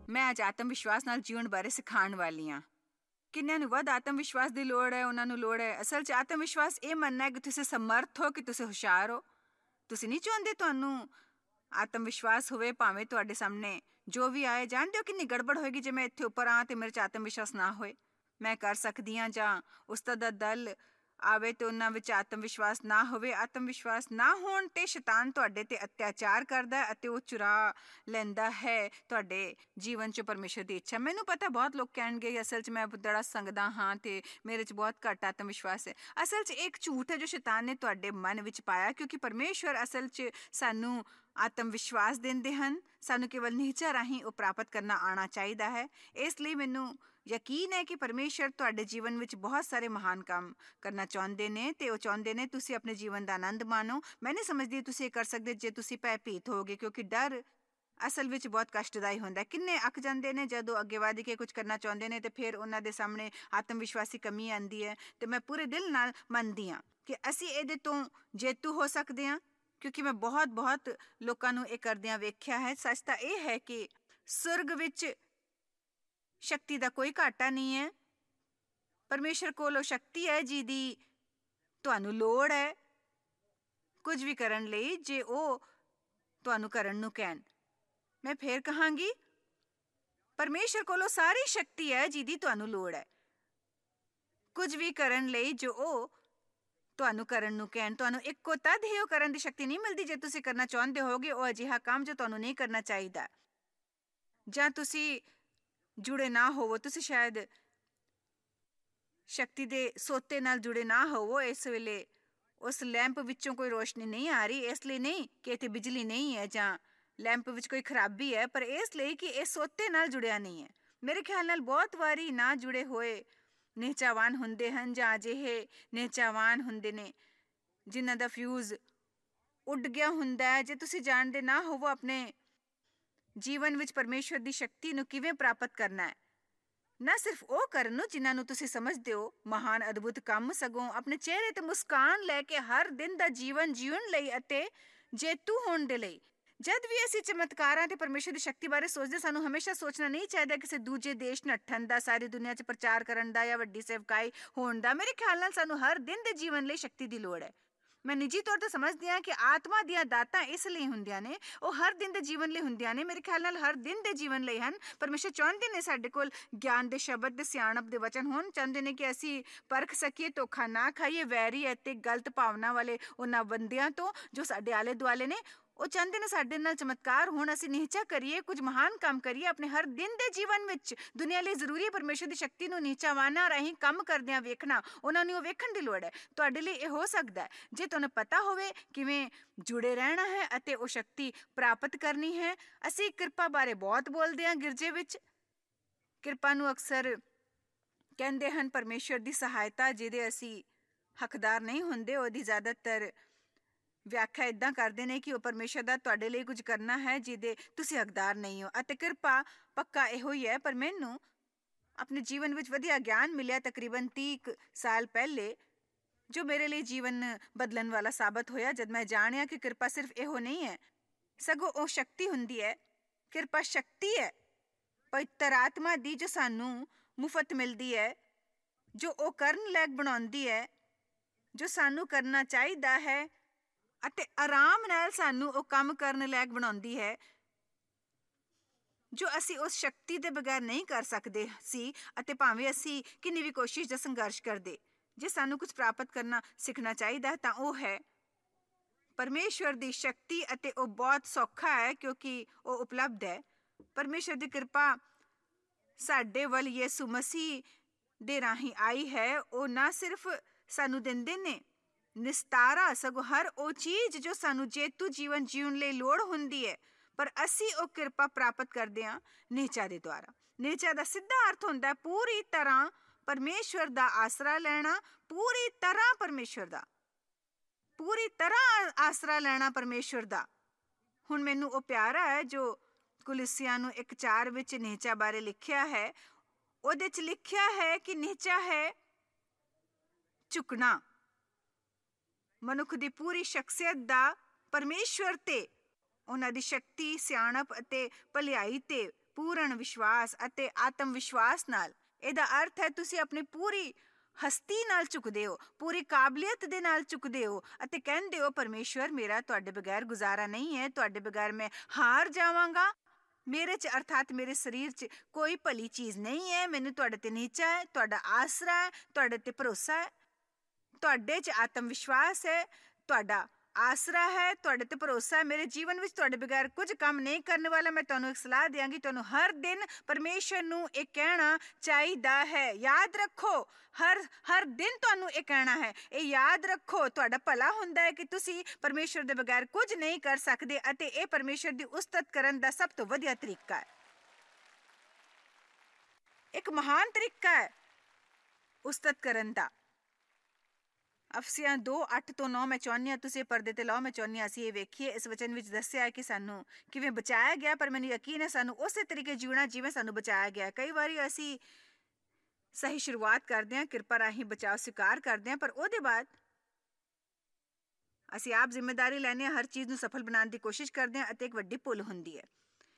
ਮੈਂ ਅੱਜ ਆਤਮ ਵਿਸ਼ਵਾਸ ਨਾਲ ਜੀਉਣ ਬਾਰੇ ਸਿਖਾਉਣ ਵਾਲੀ ਹਾਂ। ਕਿੰਨਿਆਂ ਨੂੰ ਵੱਧ ਆਤਮ ਵਿਸ਼ਵਾਸ ਦੀ ਲੋੜ ਹੈ, ਉਹਨਾਂ ਨੂੰ ਲੋੜ ਹੈ। ਅਸਲ 'ਚ ਆਤਮ ਵਿਸ਼ਵਾਸ ਇਹ ਮੰਨਣਾ ਹੈ ਕਿ ਤੁਸੀਂ ਸਮਰਥ ਹੋ, ਕਿ ਤੁਸੀਂ ਹੁਸ਼ਿਆਰ ਹੋ। ਤੁਸੀਂ ਨਹੀਂ ਚਾਹੁੰਦੇ ਤੁਹਾਨੂੰ ਆਤਮ ਵਿਸ਼ਵਾਸ ਹੋਵੇ, ਭਾਵੇਂ ਤੁਹਾਡੇ ਸਾਹਮਣੇ ਜੋ ਵੀ ਆਏ। ਜਾਣਦੇ ਹੋ ਕਿੰਨੀ ਗੜਬੜ ਹੋਏਗੀ ਜੇ ਮੈਂ ਇੱਥੇ ਉੱਪਰ ਆਵਾਂ ਅਤੇ ਮੇਰੇ 'ਚ ਆਤਮ ਵਿਸ਼ਵਾਸ ਨਾ ਹੋਏ। ਮੈਂ ਕਰ ਸਕਦੀ ਹਾਂ, ਜਾਂ ਉਸਤਾਦ ਦਾ ਦਲ ਆਵੇ ਤੇ ਉਹਨਾਂ ਵਿੱਚ ਆਤਮ ਵਿਸ਼ਵਾਸ ਨਾ ਹੋਵੇ। ਆਤਮ ਵਿਸ਼ਵਾਸ ਨਾ ਹੋਣ ਤੇ ਸ਼ੈਤਾਨ ਤੁਹਾਡੇ ਤੇ ਅਤਿਆਚਾਰ ਕਰਦਾ ਅਤੇ ਉਹ ਚੁਰਾ ਲੈਂਦਾ ਹੈ ਤੁਹਾਡੇ ਜੀਵਨ 'ਚ ਪਰਮੇਸ਼ਰ ਦੀ ਇੱਛਾ। ਮੈਨੂੰ ਪਤਾ ਬਹੁਤ ਲੋਕ ਕਹਿਣਗੇ ਅਸਲ 'ਚ ਮੈਂ ਬੜਾ ਸੰਗਦਾ ਹਾਂ ਤੇ ਮੇਰੇ 'ਚ ਬਹੁਤ ਘੱਟ ਆਤਮ ਵਿਸ਼ਵਾਸ ਹੈ। ਅਸਲ 'ਚ ਇੱਕ ਝੂਠ ਹੈ ਜੋ ਸ਼ੈਤਾਨ ਨੇ ਤੁਹਾਡੇ ਮਨ ਵਿੱਚ ਪਾਇਆ, ਕਿਉਂਕਿ ਪਰਮੇਸ਼ਵਰ ਅਸਲ 'ਚ ਸਾਨੂੰ ਆਤਮ ਵਿਸ਼ਵਾਸ ਦਿੰਦੇ ਹਨ। ਸਾਨੂੰ ਕੇਵਲ ਨਿਹਚਾ ਰਾਹੀਂ ਉਹ ਪ੍ਰਾਪਤ ਕਰਨਾ ਆਉਣਾ ਚਾਹੀਦਾ ਹੈ। ਇਸ ਲਈ ਮੈਨੂੰ ਯਕੀਨ ਹੈ ਕਿ ਪਰਮੇਸ਼ਰ ਤੁਹਾਡੇ ਜੀਵਨ ਵਿੱਚ ਬਹੁਤ ਸਾਰੇ ਮਹਾਨ ਕੰਮ ਕਰਨਾ ਚਾਹੁੰਦੇ ਨੇ ਅਤੇ ਉਹ ਚਾਹੁੰਦੇ ਨੇ ਤੁਸੀਂ ਆਪਣੇ ਜੀਵਨ ਦਾ ਆਨੰਦ ਮਾਣੋ। ਮੈਂ ਨਹੀਂ ਸਮਝਦੀ ਤੁਸੀਂ ਇਹ ਕਰ ਸਕਦੇ ਜੇ ਤੁਸੀਂ ਭੈਭੀਤ ਹੋਗੇ, ਕਿਉਂਕਿ ਡਰ ਅਸਲ ਵਿੱਚ ਬਹੁਤ ਕਸ਼ਟਦਾਈ ਹੁੰਦਾ। ਕਿੰਨੇ ਅੱਕ ਜਾਂਦੇ ਨੇ ਜਦੋਂ ਅੱਗੇ ਵਧ ਕੇ ਕੁਝ ਕਰਨਾ ਚਾਹੁੰਦੇ ਨੇ ਅਤੇ ਫਿਰ ਉਹਨਾਂ ਦੇ ਸਾਹਮਣੇ ਆਤਮ ਵਿਸ਼ਵਾਸੀ ਕਮੀ ਆਉਂਦੀ ਹੈ। ਅਤੇ ਮੈਂ ਪੂਰੇ ਦਿਲ ਨਾਲ ਮੰਨਦੀ ਹਾਂ ਕਿ ਅਸੀਂ ਇਹਦੇ ਤੋਂ ਜੇਤੂ ਹੋ ਸਕਦੇ ਹਾਂ, ਕਿਉਂਕਿ ਮੈਂ ਬਹੁਤ ਲੋਕਾਂ ਨੂੰ ਇਹ ਕਰਦਿਆਂ ਵੇਖਿਆ ਹੈ। ਸੱਚ ਤਾਂ ਇਹ ਹੈ ਕਿ ਸੁਰਗ ਵਿੱਚ ਸ਼ਕਤੀ ਦਾ ਕੋਈ ਘਾਟਾ ਨਹੀਂ ਹੈ। ਪਰਮੇਸ਼ਰ ਕੋਲ ਉਹ ਸ਼ਕਤੀ ਹੈ ਜਿਹਦੀ ਤੁਹਾਨੂੰ ਲੋੜ ਹੈ ਕੁਝ ਵੀ ਕਰਨ ਲਈ, ਜੇ ਉਹ ਤੁਹਾਨੂੰ ਕਰਨ ਨੂੰ ਕਹਿਣ। ਮੈਂ ਫੇਰ ਕਹਾਂਗੀ, ਪਰਮੇਸ਼ਰ ਕੋਲ ਉਹ ਸਾਰੀ ਸ਼ਕਤੀ ਹੈ ਜਿਹਦੀ ਤੁਹਾਨੂੰ ਲੋੜ ਹੈ ਕੁਝ ਵੀ ਕਰਨ ਲਈ, ਜੋ ਉਹ ਤੁਹਾਨੂੰ ਕਰਨ ਨੂੰ ਕਹਿਣ। ਤੁਹਾਨੂੰ ਇੱਕੋ ਤਦ ਹੀ ਉਹ ਕਰਨ ਦੀ ਸ਼ਕਤੀ ਨਹੀਂ ਮਿਲਦੀ ਜੇ ਤੁਸੀਂ ਕਰਨਾ ਚਾਹੁੰਦੇ ਹੋਗੇ ਉਹ ਅਜਿਹਾ ਕੰਮ ਜੋ ਤੁਹਾਨੂੰ ਨਹੀਂ ਕਰਨਾ ਚਾਹੀਦਾ, ਜਾਂ ਤੁਸੀਂ ਜੁੜੇ ਨਾ ਹੋਵੋ। ਤੁਸੀਂ ਸ਼ਾਇਦ ਸ਼ਕਤੀ ਦੇ ਸੋਤੇ ਨਾਲ ਜੁੜੇ ਨਾ ਹੋਵੋ। ਇਸ ਵੇਲੇ ਉਸ ਲੈਂਪ ਵਿੱਚੋਂ ਕੋਈ ਰੋਸ਼ਨੀ ਨਹੀਂ ਆ ਰਹੀ, ਇਸ ਲਈ ਨਹੀਂ ਕਿ ਇੱਥੇ ਬਿਜਲੀ ਨਹੀਂ ਹੈ ਜਾਂ ਲੈਂਪ ਵਿੱਚ ਕੋਈ ਖਰਾਬੀ ਹੈ, ਪਰ ਇਸ ਲਈ ਕਿ ਇਹ ਸੋਤੇ ਨਾਲ ਜੁੜਿਆ ਨਹੀਂ ਹੈ। ਮੇਰੇ ਖਿਆਲ ਨਾਲ ਬਹੁਤ ਵਾਰੀ ਨਾ ਜੁੜੇ ਹੋਏ ਨਿਹਚਾਵਾਨ ਹੁੰਦੇ ਹਨ, ਜਾਂ ਅਜਿਹੇ ਨਿਹਚਾਵਾਨ ਹੁੰਦੇ ਨੇ ਜਿਨ੍ਹਾਂ ਦਾ ਫਿਊਜ਼ ਉੱਡ ਗਿਆ ਹੁੰਦਾ ਹੈ। ਜੇ ਤੁਸੀਂ ਜਾਣਦੇ ਨਾ ਹੋਵੋ ਆਪਣੇ ਜੀਵਨ ਵਿੱਚ ਪਰਮੇਸ਼ਵਰ ਦੀ ਸ਼ਕਤੀ ਨੂੰ ਕਿਵੇਂ ਪ੍ਰਾਪਤ ਕਰਨਾ ਹੈ, ਨਾ ਸਿਰਫ ਉਹ ਕਰਨ ਨੂੰ ਜਿਨ੍ਹਾਂ ਨੂੰ ਤੁਸੀਂ ਸਮਝਦੇ ਹੋ ਮਹਾਨ ਅਦਭੁਤ ਕੰਮ, ਸਗੋਂ ਆਪਣੇ ਚਿਹਰੇ ਤੇ ਮੁਸਕਾਨ ਲੈ ਕੇ ਹਰ ਦਿਨ ਦਾ ਜੀਵਨ ਜੀਉਣ ਲਈ ਅਤੇ ਜੇਤੂ ਹੋਣ ਦੇ ਲਈ। ਜਦ ਵੀ ਅਸੀਂ ਚਮਤਕਾਰਾਂ ਤੇ ਪਰਮੇਸ਼ਰ ਦੀ ਸ਼ਕਤੀ ਬਾਰੇ ਸੋਚਦੇ, ਸਾਨੂੰ ਹਮੇਸ਼ਾ ਸੋਚਣਾ ਨਹੀਂ ਚਾਹੀਦਾ ਕਿਸੇ ਦੂਜੇ ਦੇਸ਼ ਨੱਠਣ ਦਾ, ਸਾਰੀ ਦੁਨੀਆ 'ਚ ਪ੍ਰਚਾਰ ਕਰਨ ਦਾ, ਜਾਂ ਵੱਡੀ ਸੇਵਕਾਈ ਹੋਣ ਦਾ। ਮੇਰੇ ਖਿਆਲ ਨਾਲ ਸਾਨੂੰ ਹਰ ਦਿਨ ਦੇ ਜੀਵਨ ਲਈ ਸ਼ਕਤੀ ਦੀ ਲੋੜ ਹੈ। ਮੈਂ ਨਿੱਜੀ ਤੌਰ 'ਤੇ ਸਮਝਦੀ ਹਾਂ ਕਿ ਆਤਮਾ ਦੀਆਂ ਦਾਤਾਂ ਇਸ ਲਈ ਹੁੰਦੀਆਂ ਨੇ, ਉਹ ਹਰ ਦਿਨ ਦੇ ਜੀਵਨ ਲਈ ਹੁੰਦੀਆਂ ਨੇ। ਮੇਰੇ ਖਿਆਲ ਨਾਲ ਹਰ ਦਿਨ ਦੇ ਜੀਵਨ ਲਈ ਹਨ। ਪਰਮੇਸ਼ਰ ਚਾਹੁੰਦੇ ਨੇ ਸਾਡੇ ਕੋਲ ਗਿਆਨ ਦੇ ਸ਼ਬਦ ਦੇ ਸਿਆਣਪ ਦੇ ਵਚਨ ਹੋਣ, ਚਾਹੁੰਦੇ ਨੇ ਕਿ ਅਸੀਂ ਪਰਖ ਸਕੀਏ, ਧੋਖਾ ਨਾ ਖਾਈਏ ਵੈਰੀ ਅਤੇ ਗਲਤ ਭਾਵਨਾ ਵਾਲੇ ਉਹਨਾਂ ਬੰਦਿਆਂ ਤੋਂ ਜੋ ਸਾਡੇ ਆਲੇ ਦੁਆਲੇ ਨੇ। ਉਹ ਚਾਹੁੰਦੇ ਨੇ ਸਾਡੇ ਨਾਲ ਚਮਤਕਾਰ ਹੋਣ, ਅਸੀਂ ਨਿਹਚਾ ਕਰੀਏ, ਕੁਝ ਮਹਾਨ ਕੰਮ ਕਰੀਏ ਆਪਣੇ ਹਰ ਦਿਨ ਦੇ ਜੀਵਨ ਵਿੱਚ। ਦੁਨੀਆ ਲਈ ਜ਼ਰੂਰੀ ਹੈ ਪਰਮੇਸ਼ਰ ਦੀ ਸ਼ਕਤੀ ਨੂੰ ਨਿਹਚਾਵਾਨਾਂ ਰਾਹੀਂ ਕੰਮ ਕਰਦਿਆਂ ਵੇਖਣਾ। ਉਹਨਾਂ ਨੂੰ ਉਹ ਵੇਖਣ ਦੀ ਲੋੜ ਹੈ। ਤੁਹਾਡੇ ਲਈ ਇਹ ਹੋ ਸਕਦਾ ਹੈ ਜੇ ਤੁਹਾਨੂੰ ਪਤਾ ਹੋਵੇ ਕਿਵੇਂ ਜੁੜੇ ਰਹਿਣਾ ਹੈ ਅਤੇ ਉਹ ਸ਼ਕਤੀ ਪ੍ਰਾਪਤ ਕਰਨੀ ਹੈ। ਅਸੀਂ ਕਿਰਪਾ ਬਾਰੇ ਬਹੁਤ ਬੋਲਦੇ ਹਾਂ ਗਿਰਜੇ ਵਿੱਚ। ਕਿਰਪਾ ਨੂੰ ਅਕਸਰ ਕਹਿੰਦੇ ਹਨ ਪਰਮੇਸ਼ਰ ਦੀ ਸਹਾਇਤਾ, ਜਿਹਦੇ ਅਸੀਂ ਹੱਕਦਾਰ ਨਹੀਂ ਹੁੰਦੇ। ਉਹਦੀ ਜ਼ਿਆਦਾਤਰ ਵਿਆਖਿਆ ਇੱਦਾਂ ਕਰਦੇ ਨੇ ਕਿ ਉਹ ਪਰਮੇਸ਼ਰ ਦਾ ਤੁਹਾਡੇ ਲਈ ਕੁਝ ਕਰਨਾ ਹੈ ਜਿਹਦੇ ਤੁਸੀਂ ਹੱਕਦਾਰ ਨਹੀਂ ਹੋ। ਅਤੇ ਕਿਰਪਾ ਪੱਕਾ ਇਹੋ ਹੀ ਹੈ। ਪਰ ਮੈਨੂੰ ਆਪਣੇ ਜੀਵਨ ਵਿੱਚ ਵਧੀਆ ਗਿਆਨ ਮਿਲਿਆ ਤਕਰੀਬਨ 30 ਸਾਲ ਪਹਿਲੇ, ਜੋ ਮੇਰੇ ਲਈ ਜੀਵਨ ਬਦਲਣ ਵਾਲਾ ਸਾਬਤ ਹੋਇਆ, ਜਦ ਮੈਂ ਜਾਣਿਆ ਕਿ ਕਿਰਪਾ ਸਿਰਫ ਇਹੋ ਨਹੀਂ ਹੈ, ਸਗੋਂ ਉਹ ਸ਼ਕਤੀ ਹੁੰਦੀ ਹੈ। ਕਿਰਪਾ ਸ਼ਕਤੀ ਹੈ ਪਵਿੱਤਰ ਆਤਮਾ ਦੀ, ਜੋ ਸਾਨੂੰ ਮੁਫਤ ਮਿਲਦੀ ਹੈ, ਜੋ ਉਹ ਕਰਨ ਲਾਇਕ ਬਣਾਉਂਦੀ ਹੈ ਜੋ ਸਾਨੂੰ ਕਰਨਾ ਚਾਹੀਦਾ ਹੈ, ਅਤੇ ਆਰਾਮ ਨਾਲ ਸਾਨੂੰ ਉਹ ਕੰਮ ਕਰਨ ਲਾਇਕ ਬਣਾਉਂਦੀ ਹੈ ਜੋ ਅਸੀਂ ਉਸ ਸ਼ਕਤੀ ਦੇ ਬਗੈਰ ਨਹੀਂ ਕਰ ਸਕਦੇ ਸੀ। ਅਤੇ ਭਾਵੇਂ ਅਸੀਂ ਕਿੰਨੀ ਵੀ ਕੋਸ਼ਿਸ਼ ਜਾਂ ਸੰਘਰਸ਼ ਕਰਦੇ, ਜੇ ਸਾਨੂੰ ਕੁਝ ਪ੍ਰਾਪਤ ਕਰਨਾ ਸਿੱਖਣਾ ਚਾਹੀਦਾ ਤਾਂ ਉਹ ਹੈ ਪਰਮੇਸ਼ਵਰ ਦੀ ਸ਼ਕਤੀ। ਅਤੇ ਉਹ ਬਹੁਤ ਸੌਖਾ ਹੈ ਕਿਉਂਕਿ ਉਹ ਉਪਲਬਧ ਹੈ। ਪਰਮੇਸ਼ਵਰ ਦੀ ਕਿਰਪਾ ਸਾਡੇ ਵੱਲ ਯਿਸੂ ਮਸੀਹ ਦੇ ਰਾਹੀਂ ਆਈ ਹੈ। ਉਹ ਨਾ ਸਿਰਫ ਸਾਨੂੰ ਦਿੰਦੇ ਨੇ ਨਿਸਤਾਰਾ, ਸਗੋਂ ਹਰ ਉਹ ਚੀਜ਼ ਜੋ ਸਾਨੂੰ ਜੇਤੂ ਜੀਵਨ ਜੀਉਣ ਲਈ ਲੋੜ ਹੁੰਦੀ ਹੈ, ਪਰ ਅਸੀਂ ਉਹ ਕਿਰਪਾ ਪ੍ਰਾਪਤ ਕਰਦੇ ਹਾਂ ਨਿਹਚਾ ਦੇ ਦੁਆਰਾ। ਨਿਹਚਾ ਦਾ ਸਿੱਧਾ ਅਰਥ ਹੁੰਦਾ ਪੂਰੀ ਤਰ੍ਹਾਂ ਪਰਮੇਸ਼ਵਰ ਦਾ ਆਸਰਾ ਲੈਣਾ, ਪੂਰੀ ਤਰ੍ਹਾਂ ਪਰਮੇਸ਼ਵਰ ਦਾ, ਪੂਰੀ ਤਰ੍ਹਾਂ ਆਸਰਾ ਲੈਣਾ ਪਰਮੇਸ਼ਵਰ ਦਾ। ਹੁਣ ਮੈਨੂੰ ਉਹ ਪਿਆਰਾ ਹੈ ਜੋ ਕੁਲੀਸਿਆਂ ਨੂੰ 1:4 ਵਿੱਚ ਨਿਹਚਾ ਬਾਰੇ ਲਿਖਿਆ ਹੈ। ਉਹਦੇ 'ਚ ਲਿਖਿਆ ਹੈ ਕਿ ਨਿਹਚਾ ਹੈ ਝੁਕਣਾ, ਮਨੁੱਖ ਦੀ ਪੂਰੀ ਸ਼ਖਸੀਅਤ ਦਾ ਪਰਮੇਸ਼ਵਰ ਤੇ, ਉਹਨਾਂ ਦੀ ਸ਼ਕਤੀ, ਸਿਆਣਪ ਅਤੇ ਭਲਾਈ ਤੇ ਪੂਰਨ ਵਿਸ਼ਵਾਸ ਅਤੇ ਆਤਮ ਵਿਸ਼ਵਾਸ ਨਾਲ। ਇਹਦਾ ਅਰਥ ਹੈ ਤੁਸੀਂ ਆਪਣੀ ਪੂਰੀ ਹਸਤੀ ਨਾਲ ਝੁਕਦੇ ਹੋ, ਪੂਰੀ ਕਾਬਲੀਅਤ ਦੇ ਨਾਲ ਝੁਕਦੇ ਹੋ ਅਤੇ ਕਹਿੰਦੇ ਹੋ ਪਰਮੇਸ਼ਵਰ ਮੇਰਾ ਤੁਹਾਡੇ ਬਗੈਰ ਗੁਜ਼ਾਰਾ ਨਹੀਂ ਹੈ, ਤੁਹਾਡੇ ਬਗੈਰ ਮੈਂ ਹਾਰ ਜਾਵਾਂਗਾ। ਮੇਰੇ 'ਚ ਅਰਥਾਤ ਮੇਰੇ ਸਰੀਰ 'ਚ ਕੋਈ ਭਲੀ ਚੀਜ਼ ਨਹੀਂ ਹੈ। ਮੈਨੂੰ ਤੁਹਾਡੇ ਤੇ ਨੀਚਾ ਹੈ, ਤੁਹਾਡਾ ਆਸਰਾ ਹੈ, ਤੁਹਾਡੇ ਤੇ ਭਰੋਸਾ ਹੈ, ਤੁਹਾਡੇ 'ਚ ਆਤਮ ਵਿਸ਼ਵਾਸ ਹੈ, ਤੁਹਾਡਾ ਆਸਰਾ ਹੈ, ਤੁਹਾਡੇ ਤੇ ਭਰੋਸਾ ਹੈ। ਮੇਰੇ ਜੀਵਨ ਵਿੱਚ ਤੁਹਾਡੇ ਬਗੈਰ ਕੁਝ ਕੰਮ ਨਹੀਂ ਕਰਨ ਵਾਲਾ। ਮੈਂ ਤੁਹਾਨੂੰ ਇੱਕ ਸਲਾਹ ਦਿਆਂਗੀ, ਤੁਹਾਨੂੰ ਹਰ ਦਿਨ ਪਰਮੇਸ਼ਰ ਨੂੰ ਇਹ ਕਹਿਣਾ ਚਾਹੀਦਾ ਹੈ। ਯਾਦ ਰੱਖੋ, ਹਰ ਦਿਨ ਤੁਹਾਨੂੰ ਇਹ ਕਹਿਣਾ ਹੈ। ਇਹ ਯਾਦ ਰੱਖੋ, ਤੁਹਾਡਾ ਭਲਾ ਹੁੰਦਾ ਹੈ ਕਿ ਤੁਸੀਂ ਪਰਮੇਸ਼ਰ ਦੇ ਬਗੈਰ ਕੁਝ ਨਹੀਂ ਕਰ ਸਕਦੇ ਅਤੇ ਇਹ ਪਰਮੇਸ਼ਰ ਦੀ ਉਸਤਤ ਕਰਨ ਦਾ ਸਭ ਤੋਂ ਵਧੀਆ ਤਰੀਕਾ ਹੈ। ਇੱਕ ਮਹਾਨ ਤਰੀਕਾ ਹੈ ਉਸਤਤ ਕਰਨ ਦਾ। ਅਫਸੀਆਂ 2:8-9 ਮੈਂ ਚਾਹੁੰਦੀ ਹਾਂ ਤੁਸੀਂ ਪਰਦੇ ਤੇ ਲਾਓ। ਮੈਂ ਚਾਹੁੰਦੀ ਹਾਂ ਅਸੀਂ ਇਹ ਵੇਖੀਏ। ਇਸ ਵਚਨ ਵਿੱਚ ਦੱਸਿਆ ਹੈ ਕਿ ਸਾਨੂੰ ਕਿਵੇਂ ਬਚਾਇਆ ਗਿਆ, ਪਰ ਮੈਨੂੰ ਯਕੀਨ ਹੈ ਸਾਨੂੰ ਉਸੇ ਤਰੀਕੇ ਜਿਉਣਾ ਜਿਵੇਂ ਸਾਨੂੰ ਬਚਾਇਆ ਗਿਆ। ਕਈ ਵਾਰੀ ਅਸੀਂ ਸਹੀ ਸ਼ੁਰੂਆਤ ਕਰਦੇ ਹਾਂ, ਕਿਰਪਾ ਰਾਹੀਂ ਬਚਾਅ ਸਵੀਕਾਰ ਕਰਦੇ ਹਾਂ, ਪਰ ਉਹਦੇ ਬਾਅਦ ਅਸੀਂ ਆਪ ਜ਼ਿੰਮੇਦਾਰੀ ਲੈਂਦੇ ਹਾਂ, ਹਰ ਚੀਜ਼ ਨੂੰ ਸਫਲ ਬਣਾਉਣ ਦੀ ਕੋਸ਼ਿਸ਼ ਕਰਦੇ ਹਾਂ ਅਤੇ ਇੱਕ ਵੱਡੀ ਭੁੱਲ ਹੁੰਦੀ ਹੈ।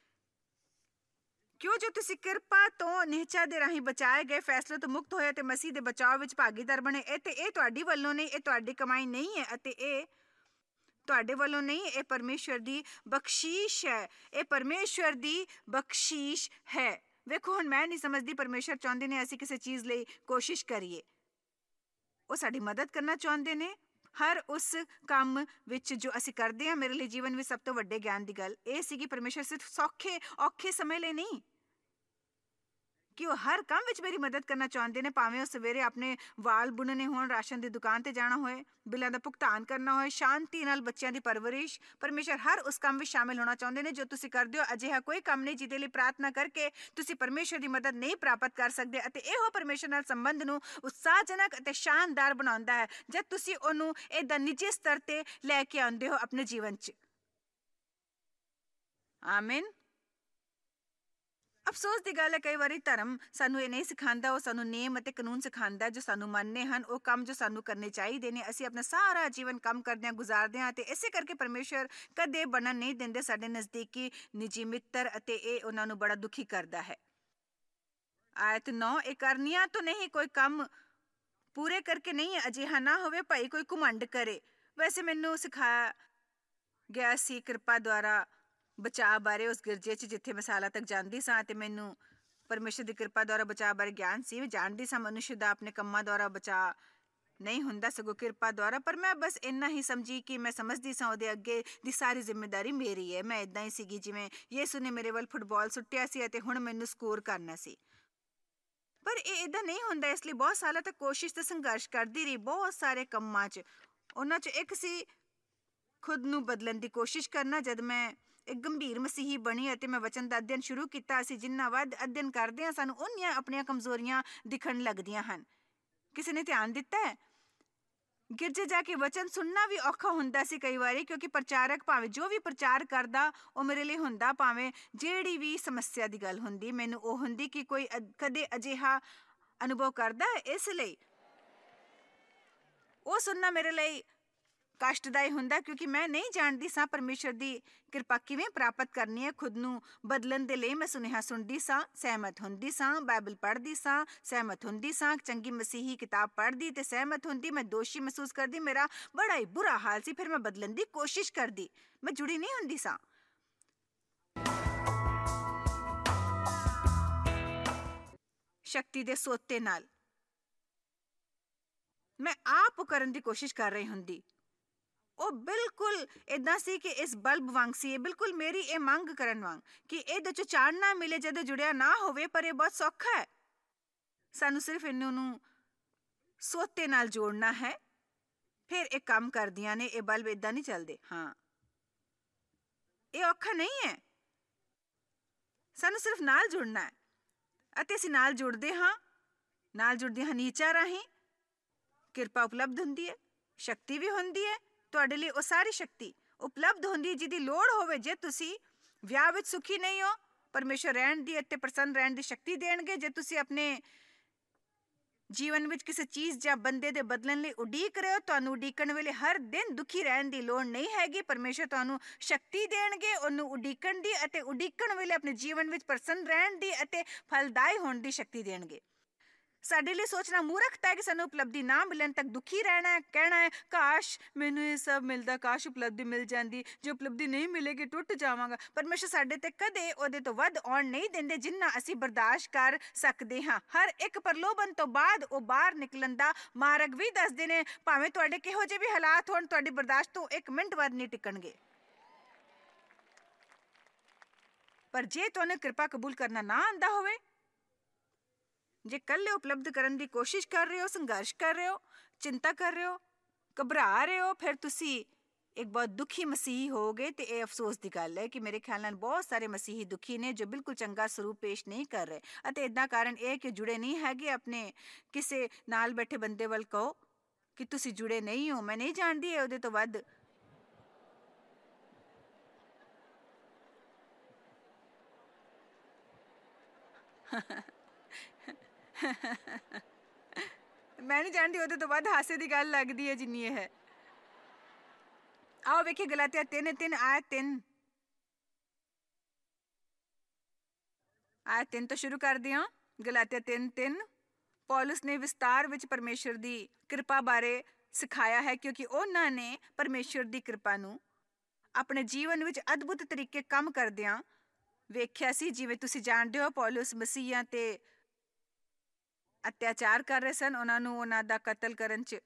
ਕਿਉਂ ਜੋ ਤੁਸੀਂ ਕਿਰਪਾ ਤੋਂ ਨਿਹਚਾ ਦੇ ਰਾਹੀਂ ਬਚਾਏ ਗਏ, ਫੈਸਲੇ ਤੋਂ ਮੁਕਤ ਹੋਏ ਅਤੇ ਮਸੀਹ ਦੇ ਬਚਾਅ ਵਿੱਚ ਭਾਗੀਦਾਰ ਬਣੇ। ਇਹ ਤੁਹਾਡੀ ਵੱਲੋਂ ਨਹੀਂ, ਇਹ ਤੁਹਾਡੀ ਕਮਾਈ ਨਹੀਂ ਹੈ ਅਤੇ ਇਹ ਤੁਹਾਡੇ ਵੱਲੋਂ ਨਹੀਂ, ਇਹ ਪਰਮੇਸ਼ਵਰ ਦੀ ਬਖਸ਼ੀਸ਼ ਹੈ। ਇਹ ਪਰਮੇਸ਼ਵਰ ਦੀ ਬਖਸ਼ੀਸ਼ ਹੈ। ਵੇਖੋ, ਹੁਣ ਮੈਂ ਨਹੀਂ ਸਮਝਦੀ ਪਰਮੇਸ਼ਰ ਚਾਹੁੰਦੇ ਨੇ ਅਸੀਂ ਕਿਸੇ ਚੀਜ਼ ਲਈ ਕੋਸ਼ਿਸ਼ ਕਰੀਏ। ਉਹ ਸਾਡੀ ਮਦਦ ਕਰਨਾ ਚਾਹੁੰਦੇ ਨੇ ਹਰ ਉਸ ਕੰਮ ਵਿੱਚ ਜੋ ਅਸੀਂ ਕਰਦੇ ਹਾਂ। ਮੇਰੇ ਲਈ ਜੀਵਨ ਵਿੱਚ ਸਭ ਤੋਂ ਵੱਡੇ ਗਿਆਨ ਦੀ ਗੱਲ ਇਹ ਸੀ ਕਿ ਪਰਮੇਸ਼ਰ ਸਿਰਫ ਸੌਖੇ ਔਖੇ ਸਮੇਂ ਲਈ ਨਹੀਂ, ਕਿ ਉਹ ਹਰ ਕੰਮ ਵਿੱਚ ਮੇਰੀ ਮਦਦ ਕਰਨਾ ਚਾਹੁੰਦੇ ਨੇ। ਭਾਵੇਂ ਉਹ ਸਵੇਰੇ ਆਪਣੇ ਵਾਲ ਬੁਣਨੇ ਹੋਣ, ਰਾਸ਼ਨ ਦੀ ਦੁਕਾਨ ਤੇ ਜਾਣਾ ਹੋਏ, ਬਿੱਲਾਂ ਦਾ ਭੁਗਤਾਨ ਕਰਨਾ ਹੋਏ, ਸ਼ਾਂਤੀ ਨਾਲ ਬੱਚਿਆਂ ਦੀ ਪਰਵਰਿਸ਼, ਪਰਮੇਸ਼ਰ ਹਰ ਉਸ ਕੰਮ ਵਿੱਚ ਸ਼ਾਮਿਲ ਹੋਣਾ ਚਾਹੁੰਦੇ ਨੇ ਜੋ ਤੁਸੀਂ ਕਰਦੇ ਹੋ। ਅਜਿਹਾ ਕੋਈ ਕੰਮ ਨਹੀਂ ਜਿਹਦੇ ਲਈ ਪ੍ਰਾਰਥਨਾ ਕਰਕੇ ਤੁਸੀਂ ਪਰਮੇਸ਼ਰ ਦੀ ਮਦਦ ਨਹੀਂ ਪ੍ਰਾਪਤ ਕਰ ਸਕਦੇ ਅਤੇ ਇਹੋ ਪਰਮੇਸ਼ਰ ਨਾਲ ਸੰਬੰਧ ਨੂੰ ਉਤਸ਼ਾਹਜਨਕ ਅਤੇ ਸ਼ਾਨਦਾਰ ਬਣਾਉਂਦਾ ਹੈ ਜਦ ਤੁਸੀਂ ਉਹਨੂੰ ਏਦਾਂ ਨਿੱਜੀ ਸਤਰ ਤੇ ਲੈ ਕੇ ਆਉਂਦੇ ਹੋ ਆਪਣੇ ਜੀਵਨ 'ਚ। ਆਮੀਨ। ਅਫਸੋਸ ਦੀ ਗੱਲ ਹੈ ਕਈ ਵਾਰੀ ਧਰਮ ਸਾਨੂੰ ਇਹ ਨਹੀਂ ਸਿਖਾਉਂਦਾ, ਉਹ ਸਾਨੂੰ ਨਿਯਮ ਅਤੇ ਕਾਨੂੰਨ ਸਿਖਾਉਂਦਾ ਜੋ ਸਾਨੂੰ ਮੰਨਣੇ ਹਨ, ਉਹ ਕੰਮ ਜੋ ਸਾਨੂੰ ਕਰਨੇ ਚਾਹੀਦੇ ਨੇ। ਅਸੀਂ ਆਪਣਾ ਸਾਰਾ ਜੀਵਨ ਕੰਮ ਕਰਦੇ ਹਾਂ, ਗੁਜ਼ਾਰਦੇ ਹਾਂ ਅਤੇ ਇਸੇ ਕਰਕੇ ਪਰਮੇਸ਼ਰ ਕਦੇ ਬਣਨ ਨਹੀਂ ਦਿੰਦੇ ਸਾਡੇ ਨਜ਼ਦੀਕੀ ਨਿੱਜੀ ਮਿੱਤਰ ਅਤੇ ਇਹ ਉਹਨਾਂ ਨੂੰ ਬੜਾ ਦੁਖੀ ਕਰਦਾ ਹੈ। ਆਇਤ 9, ਇਹ ਕਰਨੀਆਂ ਤੋਂ ਨਹੀਂ, ਕੋਈ ਕੰਮ ਪੂਰੇ ਕਰਕੇ ਨਹੀਂ, ਅਜਿਹਾ ਨਾ ਹੋਵੇ ਭਾਈ ਕੋਈ ਘੁਮੰਡ ਕਰੇ। ਵੈਸੇ ਮੈਨੂੰ ਸਿਖਾਇਆ ਗਿਆ ਸੀ ਕਿਰਪਾ ਦੁਆਰਾ ਬਚਾਅ ਬਾਰੇ ਉਸ ਗਿਰਜੇ 'ਚ ਜਿੱਥੇ ਮੈਂ ਸਾਲਾਂ ਤੱਕ ਜਾਂਦੀ ਸਾਂ ਅਤੇ ਮੈਨੂੰ ਪਰਮੇਸ਼ਰ ਦੀ ਕਿਰਪਾ ਦੁਆਰਾ ਬਚਾਅ ਬਾਰੇ ਗਿਆਨ ਸੀ। ਮੈਂ ਜਾਣਦੀ ਸਾਂ ਮਨੁੱਖ ਦਾ ਆਪਣੇ ਕੰਮਾਂ ਦੁਆਰਾ ਬਚਾਅ ਨਹੀਂ ਹੁੰਦਾ, ਸਗੋਂ ਕਿਰਪਾ ਦੁਆਰਾ। ਪਰ ਮੈਂ ਬਸ ਇੰਨਾ ਹੀ ਸਮਝੀ ਕਿ ਮੈਂ ਸਮਝਦੀ ਸਾਂ ਉਹਦੇ ਅੱਗੇ ਦੀ ਸਾਰੀ ਜ਼ਿੰਮੇਦਾਰੀ ਮੇਰੀ ਹੈ। ਮੈਂ ਇੱਦਾਂ ਹੀ ਸੀਗੀ ਜਿਵੇਂ ਯਿਸੂ ਨੇ ਮੇਰੇ ਵੱਲ ਫੁੱਟਬਾਲ ਸੁੱਟਿਆ ਸੀ ਅਤੇ ਹੁਣ ਮੈਨੂੰ ਸਕੋਰ ਕਰਨਾ ਸੀ। ਪਰ ਇਹ ਇੱਦਾਂ ਨਹੀਂ ਹੁੰਦਾ। ਇਸ ਲਈ ਬਹੁਤ ਸਾਲਾਂ ਤੱਕ ਕੋਸ਼ਿਸ਼ ਤੇ ਸੰਘਰਸ਼ ਕਰਦੀ ਰਹੀ ਬਹੁਤ ਸਾਰੇ ਕੰਮਾਂ 'ਚ। ਉਹਨਾਂ 'ਚ ਇੱਕ ਸੀ ਖੁਦ ਨੂੰ ਬਦਲਣ ਦੀ ਕੋਸ਼ਿਸ਼ ਕਰਨਾ। ਜਦ ਮੈਂ ਇੱਕ ਗੰਭੀਰ ਮਸੀਹੀ ਬਣੀ ਅਤੇ ਮੈਂ ਵਚਨ ਦਾ ਅਧਿਐਨ ਸ਼ੁਰੂ ਕੀਤਾ, ਅਸੀਂ ਜਿੰਨਾ ਵੱਧ ਅਧਿਐਨ ਕਰਦੇ ਹਾਂ ਸਾਨੂੰ ਉਨੀਆਂ ਆਪਣੀਆਂ ਕਮਜ਼ੋਰੀਆਂ ਦਿਖਣ ਲੱਗਦੀਆਂ ਹਨ। ਕਿਸੇ ਨੇ ਧਿਆਨ ਦਿੱਤਾ ਹੈ ਗਿਰਜੇ ਜਾ ਕੇ ਵਚਨ ਸੁਣਨਾ ਵੀ ਔਖਾ ਹੁੰਦਾ ਸੀ ਕਈ ਵਾਰੀ, ਕਿਉਂਕਿ ਪ੍ਰਚਾਰਕ ਭਾਵੇਂ ਜੋ ਵੀ ਪ੍ਰਚਾਰ ਕਰਦਾ ਉਹ ਮੇਰੇ ਲਈ ਹੁੰਦਾ, ਭਾਵੇਂ ਜਿਹੜੀ ਵੀ ਸਮੱਸਿਆ ਦੀ ਗੱਲ ਹੁੰਦੀ ਮੈਨੂੰ ਉਹ ਹੁੰਦੀ ਕਿ ਕੋਈ ਕਦੇ ਅਜਿਹਾ ਅਨੁਭਵ ਕਰਦਾ ਹੈ। ਇਸ ਲਈ ਉਹ ਸੁਣਨਾ ਮੇਰੇ ਲਈ ਕਸ਼ਟਦਾਈ ਹੁੰਦਾ, ਕਿਉਂਕਿ ਮੈਂ ਨਹੀਂ ਜਾਣਦੀ ਸਾਂ ਪਰਮੇਸ਼ਰ ਦੀ ਕਿਰਪਾ ਕਿਵੇਂ ਪ੍ਰਾਪਤ ਕਰਨੀ ਹੈ। ਖੁਦ ਨੂੰ ਬਦਲਣ ਦੇ ਲਈ ਮੈਂ ਸੁਨੇਹਾ ਸੁਣਦੀ ਸਾਂ, ਸਹਿਮਤ ਹੁੰਦੀ ਸਾਂ, ਬਾਈਬਲ ਪੜ੍ਹਦੀ ਸਾਂ, ਸਹਿਮਤ ਹੁੰਦੀ ਸਾਂ, ਚੰਗੀ ਮਸੀਹੀ ਕਿਤਾਬ ਪੜ੍ਹਦੀ ਤੇ ਸਹਿਮਤ ਹੁੰਦੀ। ਮੈਂ ਦੋਸ਼ੀ ਮਹਿਸੂਸ ਕਰਦੀ, ਮੇਰਾ ਬੜਾ ਹੀ ਬੁਰਾ ਹਾਲ ਸੀ। ਫਿਰ ਮੈਂ ਬਦਲਣ ਦੀ ਕੋਸ਼ਿਸ਼ ਕਰਦੀ, ਮੈਂ ਜੁੜੀ ਨਹੀਂ ਹੁੰਦੀ ਸਾਂ। ਸ਼ਕਤੀ ਦੇ ਸੋਤੇ ਨਾਲ ਮੈਂ ਆਪ ਕਰਨ ਦੀ ਕੋਸ਼ਿਸ਼ ਕਰ ਰਹੀ ਹੁੰਦੀ। ਉਹ ਬਿਲਕੁਲ ਏਦਾਂ ਸੀ ਕਿ ਇਸ ਬਲਬ ਵਾਂਗ ਸੀ, ਇਹ ਬਿਲਕੁਲ ਮੇਰੀ ਇਹ ਮੰਗ ਕਰਨ ਵਾਂਗ ਕਿ ਇਹਦੇ 'ਚ ਚਾਨਣਾ ਮਿਲੇ ਜਦੋਂ ਜੁੜਿਆ ਨਾ ਹੋਵੇ। ਪਰ ਇਹ ਬਹੁਤ ਸੌਖਾ ਹੈ, ਸਾਨੂੰ ਸਿਰਫ ਇਹਨਾਂ ਨੂੰ ਸੋਤੇ ਨਾਲ ਜੋੜਨਾ ਹੈ, ਫਿਰ ਇਹ ਕੰਮ ਕਰਦੀਆਂ ਨੇ। ਇਹ ਬਲਬ ਏਦਾਂ ਨਹੀਂ ਚੱਲਦੇ। ਹਾਂ, ਇਹ ਔਖਾ ਨਹੀਂ ਹੈ, ਸਾਨੂੰ ਸਿਰਫ ਨਾਲ ਜੁੜਨਾ ਹੈ ਅਤੇ ਅਸੀਂ ਨਾਲ ਜੁੜਦੇ ਹਾਂ ਨੀਚਾ ਰਾਹੀਂ। ਕਿਰਪਾ ਉਪਲਬਧ ਹੁੰਦੀ ਹੈ, ਸ਼ਕਤੀ ਵੀ ਹੁੰਦੀ ਹੈ। ਤੁਹਾਡੇ ਲਈ ਉਹ ਸਾਰੀ ਸ਼ਕਤੀ ਉਪਲਬਧ ਹੁੰਦੀ ਹੈ ਜਿਹਦੀ ਲੋੜ ਹੋਵੇ। ਜੇ ਤੁਸੀਂ ਵਿਆਹ ਵਿੱਚ ਸੁਖੀ ਨਹੀਂ ਹੋ, ਪਰਮੇਸ਼ਰ ਰਹਿਣ ਦੀ ਅਤੇ ਪ੍ਰਸੰਨ ਰਹਿਣ ਦੀ ਸ਼ਕਤੀ ਦੇਣਗੇ। ਜੇ ਤੁਸੀਂ ਆਪਣੇ ਜੀਵਨ ਵਿੱਚ ਕਿਸੇ ਚੀਜ਼ ਜਾਂ ਬੰਦੇ ਦੇ ਬਦਲਣ ਲਈ ਉਡੀਕ ਰਹੇ ਹੋ, ਤੁਹਾਨੂੰ ਉਡੀਕਣ ਵੇਲੇ ਹਰ ਦਿਨ ਦੁਖੀ ਰਹਿਣ ਦੀ ਲੋੜ ਨਹੀਂ ਹੈਗੀ। ਪਰਮੇਸ਼ਰ ਤੁਹਾਨੂੰ ਸ਼ਕਤੀ ਦੇਣਗੇ ਉਹਨੂੰ ਉਡੀਕਣ ਦੀ, ਅਤੇ ਉਡੀਕਣ ਵੇਲੇ ਆਪਣੇ ਜੀਵਨ ਵਿੱਚ ਪ੍ਰਸੰਨ ਰਹਿਣ ਦੀ ਅਤੇ ਫਲਦਾਈ ਹੋਣ ਦੀ ਸ਼ਕਤੀ ਦੇਣਗੇ। ਸਾਡੇ ਲਈ ਸੋਚਣਾ ਮੂਰਖਤਾ ਹੈ ਕਿ ਸਾਨੂੰ ਉਪਲਬਧੀ ਨਾ ਮਿਲਣ ਤੱਕ ਦੁਖੀ ਰਹਿਣਾ ਹੈ, ਕਹਿਣਾ ਹੈ ਕਾਸ਼ ਮੈਨੂੰ ਇਹ ਸਭ ਮਿਲਦਾ, ਕਾਸ਼ ਉਪਲਬਧੀ ਮਿਲ ਜਾਂਦੀ, ਜੇ ਉਪਲਬਧੀ ਨਹੀਂ ਮਿਲੇਗੀ ਟੁੱਟ ਜਾਵਾਂਗਾ। ਪਰਮੇਸ਼ਰ ਸਾਡੇ ਤੇ ਕਦੇ ਉਹਦੇ ਤੋਂ ਵੱਧ ਆਉਣ ਨਹੀਂ ਦਿੰਦੇ ਜਿੰਨਾ ਅਸੀਂ ਬਰਦਾਸ਼ਤ ਕਰ ਸਕਦੇ ਹਾਂ। ਹਰ ਇੱਕ ਪ੍ਰਲੋਭਨ ਤੋਂ ਬਾਅਦ ਉਹ ਬਾਹਰ ਨਿਕਲਣ ਦਾ ਮਾਰਗ ਵੀ ਦੱਸਦੇ ਨੇ। ਭਾਵੇਂ ਤੁਹਾਡੇ ਕਿਹੋ ਜਿਹੇ ਵੀ ਹਾਲਾਤ ਹੋਣ, ਤੁਹਾਡੀ ਬਰਦਾਸ਼ਤ ਤੋਂ 1 ਮਿੰਟ ਵੱਧ ਨਹੀਂ ਟਿਕਣਗੇ। ਪਰ ਜੇ ਤੁਹਾਨੂੰ ਕਿਰਪਾ ਕਬੂਲ ਕਰਨਾ ਨਾ ਆਉਂਦਾ ਹੋਵੇ, ਜੇ ਕੱਲੇ ਉਪਲਬਧ ਕਰਨ ਦੀ ਕੋਸ਼ਿਸ਼ ਕਰ ਰਹੇ ਹੋ, ਸੰਘਰਸ਼ ਕਰ ਰਹੇ ਹੋ, ਚਿੰਤਾ ਕਰ ਰਹੇ ਹੋ, ਘਬਰਾ ਰਹੇ ਹੋ, ਫਿਰ ਤੁਸੀਂ ਇੱਕ ਬਹੁਤ ਦੁਖੀ ਮਸੀਹੀ ਹੋਗੇ। ਤੇ ਇਹ ਅਫਸੋਸ ਦੀ ਗੱਲ ਹੈ ਕਿ ਮੇਰੇ ਖਿਆਲ ਨਾਲ ਬਹੁਤ ਸਾਰੇ ਮਸੀਹੀ ਦੁਖੀ ਨੇ ਜੋ ਬਿਲਕੁਲ ਚੰਗਾ ਸਰੂਪ ਪੇਸ਼ ਨਹੀਂ ਕਰ ਰਹੇ, ਅਤੇ ਇਦਾਂ ਕਾਰਨ ਇਹ ਕਿ ਜੁੜੇ ਨਹੀਂ ਹੈਗੇ। ਆਪਣੇ ਕਿਸੇ ਨਾਲ ਬੈਠੇ ਬੰਦੇ ਵੱਲ ਕਹੋ ਕਿ ਤੁਸੀਂ ਜੁੜੇ ਨਹੀਂ ਹੋ, ਮੈਂ ਨਹੀਂ ਜਾਣਦੀ ਉਹਦੇ ਤੋਂ ਵੱਧ। ਮੈਂ ਨਹੀਂ ਜਾਣਦੀ ਉਹਦੇ ਤੋਂ ਵੱਧ ਹਾਸੇ ਦੀ ਗੱਲ ਲੱਗਦੀ ਹੈ ਜਿੰਨੀ ਇਹ ਹੈ। ਆਓ ਵੇਖੀਏ ਗਲਾਤੀਆ 3:3 ਆਇਤ 3 ਤੋਂ ਸ਼ੁਰੂ ਕਰਦੇ ਹਾਂ। ਗਲਾਤੀਆ 3:3 ਪੌਲੁਸ ਨੇ ਵਿਸਤਾਰ ਵਿੱਚ ਪਰਮੇਸ਼ਰ ਦੀ ਕਿਰਪਾ ਬਾਰੇ ਸਿਖਾਇਆ ਹੈ, ਕਿਉਂਕਿ ਉਹਨਾਂ ਨੇ ਪਰਮੇਸ਼ਰ ਦੀ ਕਿਰਪਾ ਨੂੰ ਆਪਣੇ ਜੀਵਨ ਵਿੱਚ ਅਦਭੁਤ ਤਰੀਕੇ ਕੰਮ ਕਰਦਿਆਂ ਵੇਖਿਆ ਸੀ। ਜਿਵੇਂ ਤੁਸੀਂ ਜਾਣਦੇ ਹੋ, ਪੌਲੁਸ ਮਸੀਹਾਂ ਤੇ ਅਤਿਆਚਾਰ ਕਰ ਰਹੇ ਸਨ, ਉਹਨਾਂ ਨੂੰ ਉਹਨਾਂ ਦਾ ਕਤਲ ਕਰਨ 'ਚ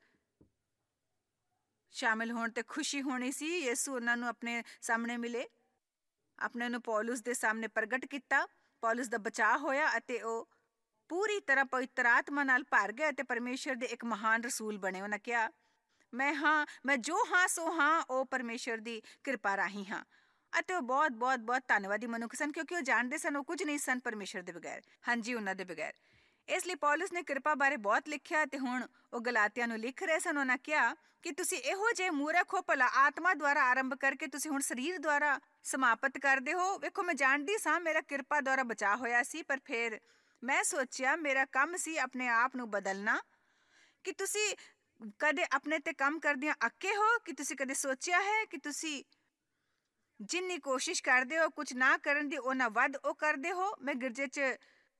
ਸ਼ਾਮਿਲ ਹੋਣ ਤੇ ਖੁਸ਼ੀ ਹੋਣੀ ਸੀ। ਯਿਸੂ ਉਹਨਾਂ ਨੂੰ ਆਪਣੇ ਸਾਹਮਣੇ ਮਿਲੇ, ਆਪਣੇ ਨੂੰ ਪੌਲੁਸ ਦੇ ਸਾਹਮਣੇ ਪ੍ਰਗਟ ਕੀਤਾ, ਪੌਲੁਸ ਦਾ ਬਚਾਅ ਹੋਇਆ ਅਤੇ ਉਹ ਪੂਰੀ ਤਰ੍ਹਾਂ ਪਵਿੱਤਰ ਆਤਮਾ ਨਾਲ ਭਰ ਗਏ ਅਤੇ ਪਰਮੇਸ਼ਰ ਦੇ ਇੱਕ ਮਹਾਨ ਰਸੂਲ ਬਣੇ। ਉਹਨਾਂ ਕਿਹਾ, ਮੈਂ ਜੋ ਹਾਂ ਸੋ ਹਾਂ, ਉਹ ਪਰਮੇਸ਼ਰ ਦੀ ਕਿਰਪਾ ਰਾਹੀਂ ਹਾਂ। ਅਤੇ ਉਹ ਬਹੁਤ ਬਹੁਤ ਬਹੁਤ ਧੰਨਵਾਦੀ ਮਨੁੱਖ ਸਨ, ਕਿਉਂਕਿ ਉਹ ਜਾਣਦੇ ਸਨ ਉਹ ਕੁਝ ਨਹੀਂ ਸਨ ਪਰਮੇਸ਼ਰ ਦੇ ਬਗੈਰ, ਹਾਂਜੀ ਉਹਨਾਂ ਦੇ ਬਗੈਰ। ਇਸ ਲਈ ਪੌਲੁਸ ਨੇ ਕਿਰਪਾ ਬਾਰੇ ਬਹੁਤ ਲਿਖਿਆ ਤੇ ਹੁਣ ਉਹ ਗਲਾਤੀਆਂ ਨੂੰ ਲਿਖ ਰਹੇ ਸਨ। ਉਹਨਾਂ ਕਿਹਾ ਕਿ ਤੁਸੀਂ ਇਹੋ ਜਿਹੇ ਮੂਰਖ ਹੋ, ਭਲਾ ਆਤਮਾ ਦੁਆਰਾ ਆਰੰਭ ਕਰਕੇ ਤੁਸੀਂ ਹੁਣ ਸਰੀਰ ਦੁਆਰਾ ਸਮਾਪਤ ਕਰਦੇ ਹੋ। ਵੇਖੋ, ਮੈਂ ਜਾਣਦੀ ਸਾਂ ਮੇਰਾ ਕਿਰਪਾ ਦੁਆਰਾ ਬਚਾਅ ਹੋਇਆ ਸੀ, ਪਰ ਫਿਰ ਮੈਂ ਸੋਚਿਆ ਮੇਰਾ ਕੰਮ ਸੀ ਆਪਣੇ ਆਪ ਨੂੰ ਬਦਲਣਾ। ਕਿ ਤੁਸੀਂ ਕਦੇ ਆਪਣੇ ਤੇ ਕੰਮ ਕਰਦਿਆਂ ਅੱਕੇ ਹੋ? ਕਿ ਤੁਸੀਂ ਕਦੇ ਸੋਚਿਆ ਹੈ ਕਿ ਤੁਸੀਂ ਜਿੰਨੀ ਕੋਸ਼ਿਸ਼ ਕਰਦੇ ਹੋ ਕੁਝ ਨਾ ਕਰਨ ਦੀ, ਉਹਨਾਂ ਵੱਧ ਉਹ ਕਰਦੇ ਹੋ? ਮੈਂ ਗਿਰਜੇ 'ਚ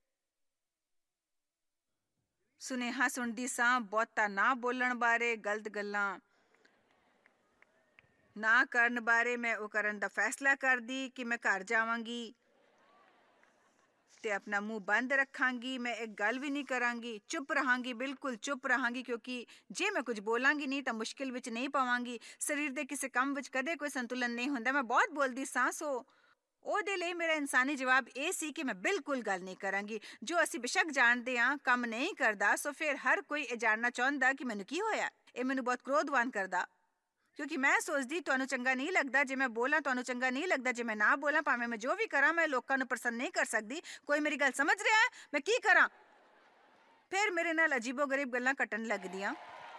ਸੁਨੇਹਾ ਸੁਣਦੀ ਸਾਂ, ਬਹੁਤਾ ਨਾ ਬੋਲਣ ਬਾਰੇ, ਗਲਤ ਗੱਲਾਂ ਨਾ ਕਰਨ ਬਾਰੇ। ਮੈਂ ਉਹ ਕਰਨ ਦਾ ਫੈਸਲਾ ਕਰਦੀ ਕਿ ਮੈਂ ਘਰ ਜਾਵਾਂਗੀ ਤੇ ਆਪਣਾ ਮੂੰਹ ਬੰਦ ਰੱਖਾਂਗੀ, ਮੈਂ ਇੱਕ ਗੱਲ ਵੀ ਨਹੀਂ ਕਰਾਂਗੀ, ਚੁੱਪ ਰਹਾਂਗੀ, ਬਿਲਕੁਲ ਚੁੱਪ ਰਹਾਂਗੀ, ਕਿਉਂਕਿ ਜੇ ਮੈਂ ਕੁਝ ਬੋਲਾਂਗੀ ਨਹੀਂ ਤਾਂ ਮੁਸ਼ਕਿਲ ਵਿੱਚ ਨਹੀਂ ਪਾਵਾਂਗੀ। ਸਰੀਰ ਦੇ ਕਿਸੇ ਕੰਮ ਵਿੱਚ ਕਦੇ ਕੋਈ ਸੰਤੁਲਨ ਨਹੀਂ ਹੁੰਦਾ। ਮੈਂ ਬਹੁਤ ਬੋਲਦੀ ਸਾਂ, ਸੋ ਉਹਦੇ ਲਈ ਮੇਰਾ ਇਨਸਾਨੀ ਜਵਾਬ ਇਹ ਸੀ ਕਿ ਮੈਂ ਬਿਲਕੁਲ ਗੱਲ ਨਹੀਂ ਕਰਾਂਗੀ। ਜੋ ਅਸੀਂ ਬੇਸ਼ੱਕ ਜਾਣਦੇ ਹਾਂ ਕੰਮ ਨਹੀਂ ਕਰਦਾ, ਸੋ ਫਿਰ ਹਰ ਕੋਈ ਇਹ ਜਾਣਨਾ ਚਾਹੁੰਦਾ ਕਿ ਮੈਨੂੰ ਕੀ ਹੋਇਆ। ਇਹ ਮੈਨੂੰ ਬਹੁਤ ਕ੍ਰੋਧਵਾਨ ਕਰਦਾ, ਕਿਉਂਕਿ ਮੈਂ ਸੋਚਦੀ ਤੁਹਾਨੂੰ ਚੰਗਾ ਨਹੀਂ ਲੱਗਦਾ ਜੇ ਮੈਂ ਬੋਲਾਂ, ਤੁਹਾਨੂੰ ਚੰਗਾ ਨਹੀਂ ਲੱਗਦਾ ਜੇ ਮੈਂ ਨਾ ਬੋਲਾਂ। ਭਾਵੇਂ ਮੈਂ ਜੋ ਵੀ ਕਰਾਂ, ਮੈਂ ਲੋਕਾਂ ਨੂੰ ਪ੍ਰਸੰਨ ਨਹੀਂ ਕਰ ਸਕਦੀ। ਕੋਈ ਮੇਰੀ ਗੱਲ ਸਮਝ ਰਿਹਾ ਹੈ? ਮੈਂ ਕੀ ਕਰਾਂ? ਫਿਰ ਮੇਰੇ ਨਾਲ ਅਜੀਬੋ-ਗਰੀਬ ਗੱਲਾਂ ਕੱਟਣ ਲੱਗਦੀਆਂ।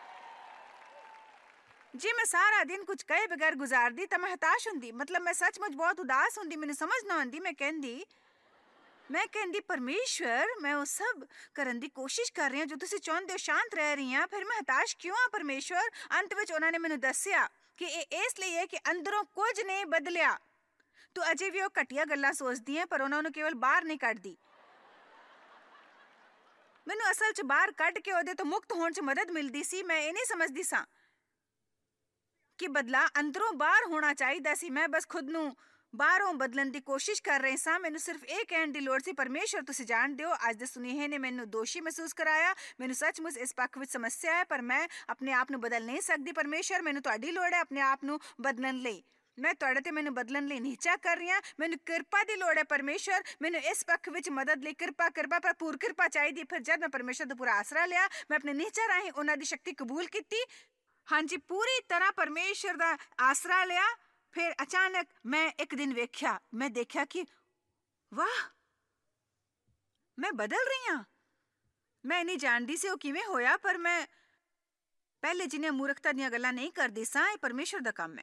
ਜੇ ਮੈਂ ਸਾਰਾ ਦਿਨ ਕੁਝ ਕਹੇ ਬਗੈਰ ਗੁਜ਼ਾਰਦੀ ਤਾਂ ਮੈਂ ਹਤਾਸ਼ ਹੁੰਦੀ, ਮਤਲਬ ਮੈਂ ਸੱਚਮੁੱਚ ਬਹੁਤ ਉਦਾਸ ਹੁੰਦੀ, ਮੈਨੂੰ ਸਮਝ ਨਾ ਆਉਂਦੀ। ਮੈਂ ਕਹਿੰਦੀ ਪਰਮੇਸ਼ਵਰ, ਮੈਂ ਉਹ ਸਭ ਕਰਨ ਦੀ ਕੋਸ਼ਿਸ਼ ਕਰ ਰਹੀ ਹਾਂ ਜੋ ਤੁਸੀਂ ਚਾਹੁੰਦੇ ਹੋ, ਸ਼ਾਂਤ ਰਹਿ ਰਹੀ ਹਾਂ, ਫਿਰ ਮੈਂ ਹਤਾਸ਼ ਕਿਉਂ ਹਾਂ ਪਰਮੇਸ਼ਵਰ? ਅੰਤ ਵਿੱਚ ਉਹਨਾਂ ਨੇ ਮੈਨੂੰ ਦੱਸਿਆ ਕਿ ਇਹ ਇਸ ਲਈ ਹੈ ਕਿ ਅੰਦਰੋਂ ਕੁਝ ਨਹੀਂ ਬਦਲਿਆ। ਤੂੰ ਅਜੇ ਵੀ ਉਹ ਘਟੀਆ ਗੱਲਾਂ ਸੋਚਦੀ ਹੈ, ਪਰ ਉਹਨਾਂ ਨੂੰ ਕੇਵਲ ਬਾਹਰ ਨਹੀਂ ਕੱਢਦੀ। ਮੈਨੂੰ ਅਸਲ 'ਚ ਬਾਹਰ ਕੱਢ ਕੇ ਉਹਦੇ ਤੋਂ ਮੁਕਤ ਹੋਣ 'ਚ ਮਦਦ ਮਿਲਦੀ ਸੀ। ਮੈਂ ਇਹ ਨਹੀਂ ਸਮਝਦੀ ਸਾਂ ਕਿ ਬਦਲਾ ਅੰਦਰੋਂ ਬਾਹਰ ਹੋਣਾ ਚਾਹੀਦਾ ਸੀ। ਮੈਂ ਬਸ ਖੁਦ ਨੂੰ ਬਾਹਰੋਂ ਬਦਲਣ ਦੀ ਕੋਸ਼ਿਸ਼ ਕਰ ਰਹੀ ਸਾਂ। ਮੈਨੂੰ ਸਿਰਫ ਇਹ ਕਹਿਣ ਦੀ ਲੋੜ ਸੀ, ਪਰਮੇਸ਼ਵਰ ਤੁਸੀਂ ਜਾਣਦੇ ਹੋ ਅੱਜ ਦੇ ਸੁਨੇਹੇ ਨੇ ਮੈਨੂੰ ਦੋਸ਼ੀ ਮਹਿਸੂਸ ਕਰਾਇਆ। ਮੈਨੂੰ ਸੱਚਮੁੱਚ ਇਸ ਪੱਖ ਵਿੱਚ ਸਮੱਸਿਆ ਹੈ, ਪਰ ਮੈਂ ਆਪਣੇ ਆਪ ਨੂੰ ਬਦਲ ਨਹੀਂ ਸਕਦੀ। ਪਰਮੇਸ਼ਵਰ, ਮੈਨੂੰ ਤੁਹਾਡੀ ਲੋੜ ਹੈ ਆਪਣੇ ਆਪ ਨੂੰ ਬਦਲਣ ਲਈ। ਮੈਂ ਤੁਹਾਡੇ ਤੇ ਮੈਨੂੰ ਬਦਲਣ ਲਈ ਨੀਚਾ ਕਰ ਰਹੀ ਹਾਂ। ਮੈਨੂੰ ਕਿਰਪਾ ਦੀ ਲੋੜ ਹੈ ਪਰਮੇਸ਼ਵਰ, ਮੈਨੂੰ ਇਸ ਪੱਖ ਵਿੱਚ ਮਦਦ ਲਈ ਕਿਰਪਾ ਭਰਪੂਰ ਕਿਰਪਾ ਚਾਹੀਦੀ। ਫਿਰ ਜਦ ਮੈਂ ਪਰਮੇਸ਼ਵਰ ਦਾ ਪੂਰਾ ਆਸਰਾ ਲਿਆ, ਮੈਂ ਆਪਣੇ ਨੀਚਾ ਰਾਹੀਂ ਉਹਨਾਂ ਦੀ ਸ਼ਕਤੀ ਕਬੂਲ ਕੀਤੀ, ਹਾਂਜੀ ਪੂਰੀ ਤਰ੍ਹਾਂ ਪਰਮੇਸ਼ਵਰ ਦਾ ਆਸਰਾ ਲਿਆ। ਫਿਰ ਅਚਾਨਕ ਮੈਂ ਇੱਕ ਦਿਨ ਮੈਂ ਦੇਖਿਆ ਕਿ ਵਾਹ, ਮੈਂ ਬਦਲ ਰਹੀ ਹਾਂ। ਮੈਂ ਨਹੀਂ ਜਾਣਦੀ ਸੀ ਉਹ ਕਿਵੇਂ ਹੋਇਆ, ਪਰ ਮੈਂ ਪਹਿਲੇ ਜਿੰਨੀਆਂ ਮੂਰਖਤਾ ਦੀਆਂ ਗੱਲਾਂ ਨਹੀਂ ਕਰਦੀ ਸਾਂ। ਇਹ ਪਰਮੇਸ਼ਵਰ ਦਾ ਕੰਮ ਹੈ।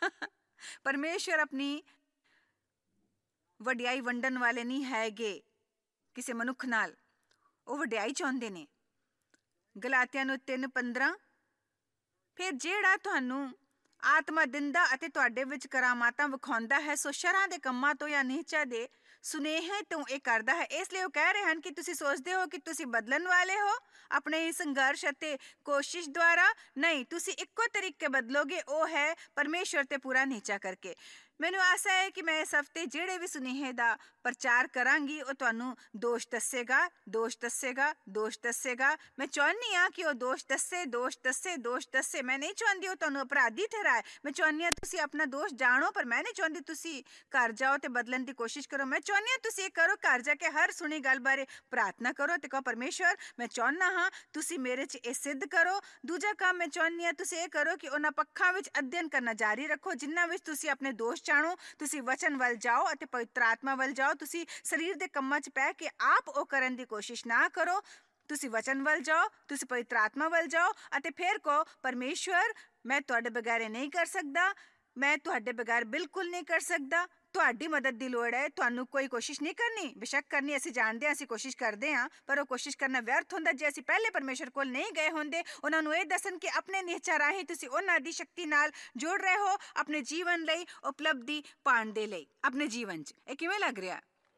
ਪਰਮੇਸ਼ਵਰ ਆਪਣੀ ਵਡਿਆਈ ਵੰਡਣ ਵਾਲੇ ਨਹੀਂ ਹੈਗੇ। ਕਿਸੇ ਮਨੁੱਖ ਨਾਲ, ਉਹ ਵਡਿਆਈ ਚਾਹੁੰਦੇ ਨੇ। ਗਲਾਤੀਆਂ ਨੂੰ 3:15, ਫਿਰ ਜਿਹੜਾ ਤੁਹਾਨੂੰ ਆਤਮਾ ਦਿੰਦਾ ਅਤੇ ਤੁਹਾਡੇ ਵਿੱਚ ਕਰਾਮਾਤਾਂ ਵਿਖਾਉਂਦਾ ਹੈ, ਸੋ ਸ਼ਰਾਂ ਦੇ ਕੰਮਾਂ ਤੋਂ ਜਾਂ ਨਿਹਚਾ ਦੇ ਸੁਨੇਹੇ ਤੋਂ ਇਹ ਕਰਦਾ ਹੈ। ਇਸ ਲਈ ਉਹ ਕਹਿ ਰਹੇ ਹਨ ਕਿ ਤੁਸੀਂ ਸੋਚਦੇ ਹੋ ਕਿ ਤੁਸੀਂ ਬਦਲਣ ਵਾਲੇ ਹੋ ਆਪਣੇ ਸੰਘਰਸ਼ ਅਤੇ ਕੋਸ਼ਿਸ਼ ਦੁਆਰਾ। ਨਹੀਂ, ਤੁਸੀਂ ਇੱਕੋ ਤਰੀਕੇ ਬਦਲੋਗੇ, ਉਹ ਹੈ ਪਰਮੇਸ਼ਵਰ ਤੇ ਪੂਰਾ ਨਿਹਚਾ ਕਰਕੇ। ਮੈਨੂੰ ਆਸ ਹੈ ਕਿ ਮੈਂ ਇਸ ਹਫ਼ਤੇ ਜਿਹੜੇ ਵੀ ਸੁਨੇਹੇ ਦਾ ਪ੍ਰਚਾਰ ਕਰਾਂਗੀ ਉਹ ਤੁਹਾਨੂੰ ਦੋਸ਼ ਦੱਸੇਗਾ, ਦੋਸ਼ ਦੱਸੇਗਾ, ਦੋਸ਼ ਦੱਸੇਗਾ। ਮੈਂ ਚਾਹੁੰਦੀ ਹਾਂ ਕਿ ਉਹ ਦੋਸ਼ ਦੱਸੇ, ਦੋਸ਼ ਦੱਸੇ, ਦੋਸ਼ ਦੱਸੇ। ਮੈਂ ਨਹੀਂ ਚਾਹੁੰਦੀ ਉਹ ਤੁਹਾਨੂੰ ਅਪਰਾਧੀ ਠਹਿਰਾਏ। ਮੈਂ ਚਾਹੁੰਦੀ ਹਾਂ ਤੁਸੀਂ ਆਪਣਾ ਦੋਸ਼ ਜਾਣੋ, ਪਰ ਮੈਂ ਨਹੀਂ ਚਾਹੁੰਦੀ ਤੁਸੀਂ ਘਰ ਜਾਓ ਤੇ ਬਦਲਣ ਦੀ ਕੋਸ਼ਿਸ਼ ਕਰੋ। ਮੈਂ ਚਾਹੁੰਦੀ ਹਾਂ ਤੁਸੀਂ ਇਹ ਕਰੋ, ਘਰ ਜਾ ਕੇ ਹਰ ਸੁਣੀ ਗੱਲ ਬਾਰੇ ਪ੍ਰਾਰਥਨਾ ਕਰੋ ਤੇ ਕਹੋ, ਪਰਮੇਸ਼ਵਰ ਮੈਂ ਚਾਹੁੰਦਾ ਹਾਂ ਤੁਸੀਂ ਮੇਰੇ 'ਚ ਇਹ ਸਿੱਧ ਕਰੋ। ਦੂਜਾ ਕੰਮ ਮੈਂ ਚਾਹੁੰਦੀ ਹਾਂ ਤੁਸੀਂ ਇਹ ਕਰੋ ਕਿ ਉਹਨਾਂ ਪੱਖਾਂ ਵਿੱਚ ਅਧਿਐਨ ਕਰਨਾ ਜਾਰੀ ਰੱਖੋ ਜਿਨ੍ਹਾਂ ਵਿੱਚ ਤੁਸੀਂ ਆਪਣੇ ਦੋਸ਼ ਜਾਣੋ। ਤੁਸੀਂ ਵਚਨ ਵੱਲ ਜਾਓ ਅਤੇ ਪਵਿੱਤਰ ਆਤਮਾ ਵੱਲ ਜਾਓ। ਤੁਸੀਂ ਸਰੀਰ ਦੇ ਕੰਮਾਂ 'ਚ ਪੈ ਕੇ ਆਪ ਉਹ ਕਰਨ ਦੀ ਕੋਸ਼ਿਸ਼ ਨਾ ਕਰੋ। ਤੁਸੀਂ ਵਚਨ ਵੱਲ ਜਾਓ, ਤੁਸੀਂ ਪਵਿੱਤਰ ਆਤਮਾ ਵੱਲ ਜਾਓ ਅਤੇ ਫਿਰ ਕਹੋ, ਪਰਮੇਸ਼ਵਰ ਮੈਂ ਤੁਹਾਡੇ ਬਗੈਰ ਇਹ ਨਹੀਂ ਕਰ ਸਕਦਾ, ਮੈਂ ਤੁਹਾਡੇ ਬਗੈਰ ਬਿਲਕੁਲ ਨਹੀਂ ਕਰ ਸਕਦਾ, ਤੁਹਾਡੀ ਮਦਦ ਦੀ ਲੋੜ ਹੈ। ਤੁਹਾਨੂੰ ਕੋਈ ਕੋਸ਼ਿਸ਼ ਨਹੀਂ ਕਰਨੀ, ਬੇਸ਼ੱਕ ਕਰਨੀ ਅਸੀਂ ਜਾਣਦੇ ਹਾਂ, ਅਸੀਂ ਕੋਸ਼ਿਸ਼ ਕਰਦੇ ਹਾਂ, ਪਰ ਉਹ ਕੋਸ਼ਿਸ਼ ਕਰਨਾ ਵਿਅਰਥ ਹੁੰਦਾ ਜੇ ਅਸੀਂ ਪਹਿਲੇ ਪਰਮੇਸ਼ਵਰ ਕੋਲ ਨਹੀਂ ਗਏ ਹੁੰਦੇ ਉਹਨਾਂ ਨੂੰ ਇਹ ਦੱਸਣ ਕਿ ਆਪਣੇ ਨਿਹਚਾ ਰਾਹੀਂ ਤੁਸੀਂ ਉਹਨਾਂ ਦੀ ਸ਼ਕਤੀ ਨਾਲ ਜੁੜ ਰਹੇ ਹੋ ਆਪਣੇ ਜੀਵਨ ਲਈ ਉਪਲਬਧੀ ਪਾਉਣ ਦੇ ਲਈ ਆਪਣੇ ਜੀਵਨ 'ਚ। ਇਹ ਕਿਵੇਂ ਲੱਗ ਰਿਹਾ?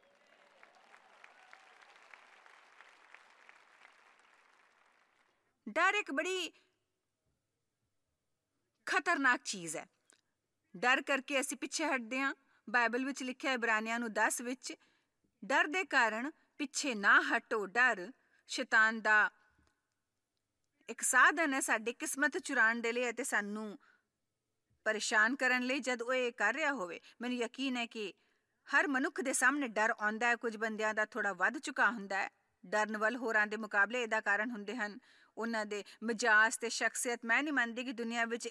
ਡਰ ਇੱਕ ਬੜੀ ਖਤਰਨਾਕ ਚੀਜ਼ ਹੈ। ਡਰ ਕਰਕੇ ਅਸੀਂ ਪਿੱਛੇ ਹਟਦੇ ਹਾਂ। ਬਾਈਬਲ ਵਿੱਚ ਲਿਖਿਆ ਇਬਰਾਨੀਆਂ ਨੂੰ 10 ਵਿੱਚ, ਡਰ ਦੇ ਕਾਰਨ ਪਿੱਛੇ ਨਾ ਹਟੋ। ਡਰ ਸ਼ੈਤਾਨ ਦਾ ਇੱਕ ਸਾਧਨ ਹੈ ਸਾਡੀ ਕਿਸਮਤ ਚੁਰਾਉਣ ਦੇ ਲਈ ਅਤੇ ਸਾਨੂੰ ਪਰੇਸ਼ਾਨ ਕਰਨ ਲਈ। ਜਦ ਉਹ ਇਹ ਕਰ ਰਿਹਾ ਹੋਵੇ, ਮੈਨੂੰ ਯਕੀਨ ਹੈ ਕਿ ਹਰ ਮਨੁੱਖ ਦੇ ਸਾਹਮਣੇ ਡਰ ਆਉਂਦਾ ਹੈ। ਕੁਝ ਬੰਦਿਆਂ ਦਾ ਥੋੜ੍ਹਾ ਵੱਧ ਚੁੱਕਾ ਹੁੰਦਾ ਹੈ। ਡਰਨ ਵੱਲ ਹੋਰਾਂ ਦੇ ਮੁਕਾਬਲੇ ਇਹਦਾ ਕਾਰਨ ਹੁੰਦੇ ਹਨ ਉਹਨਾਂ ਦੇ ਮਿਜਾਜ ਤੇ ਸ਼ਖਸੀਅਤ। ਮੈਂ ਨਹੀਂ ਮੰਨਦੀ ਕਿ ਦੁਨੀਆ ਵਿੱਚ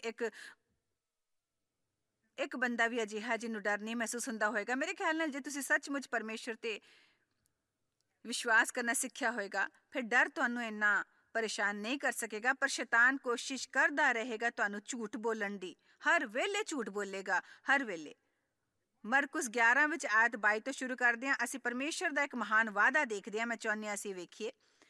ਇੱਕ ਬੰਦਾ ਵੀ ਅਜਿਹਾ ਜਿਹਨੂੰ ਡਰ ਨਹੀਂ ਮਹਿਸੂਸ ਹੁੰਦਾ ਹੋਏਗਾ। ਮੇਰੇ ਖਿਆਲ ਨਾਲ ਜੇ ਤੁਸੀਂ ਸੱਚਮੁੱਚ ਪਰਮੇਸ਼ਵਰ ਤੇ ਵਿਸ਼ਵਾਸ ਕਰਨਾ ਸਿੱਖਿਆ ਹੋਏਗਾ, ਫਿਰ ਡਰ ਤੁਹਾਨੂੰ ਇੰਨਾ ਪਰੇਸ਼ਾਨ ਨਹੀਂ ਕਰ ਸਕੇਗਾ। ਪਰ ਸ਼ੈਤਾਨ ਕੋਸ਼ਿਸ਼ ਕਰਦਾ ਰਹੇਗਾ ਤੁਹਾਨੂੰ ਝੂਠ ਬੋਲਣ ਦੀ। ਹਰ ਵੇਲੇ ਝੂਠ ਬੋਲੇਗਾ, ਹਰ ਵੇਲੇ। ਮਰਕੁਸ 11 ਵਿੱਚ ਆਇਤ 22 ਤੋਂ ਸ਼ੁਰੂ ਕਰਦੇ ਹਾਂ। ਅਸੀਂ ਪਰਮੇਸ਼ਵਰ ਦਾ ਇੱਕ ਮਹਾਨ ਵਾਅਦਾ ਦੇਖਦੇ ਹਾਂ। ਮੈਂ ਚਾਹੁੰਦੀ ਹਾਂ ਅਸੀਂ ਵੇਖੀਏ।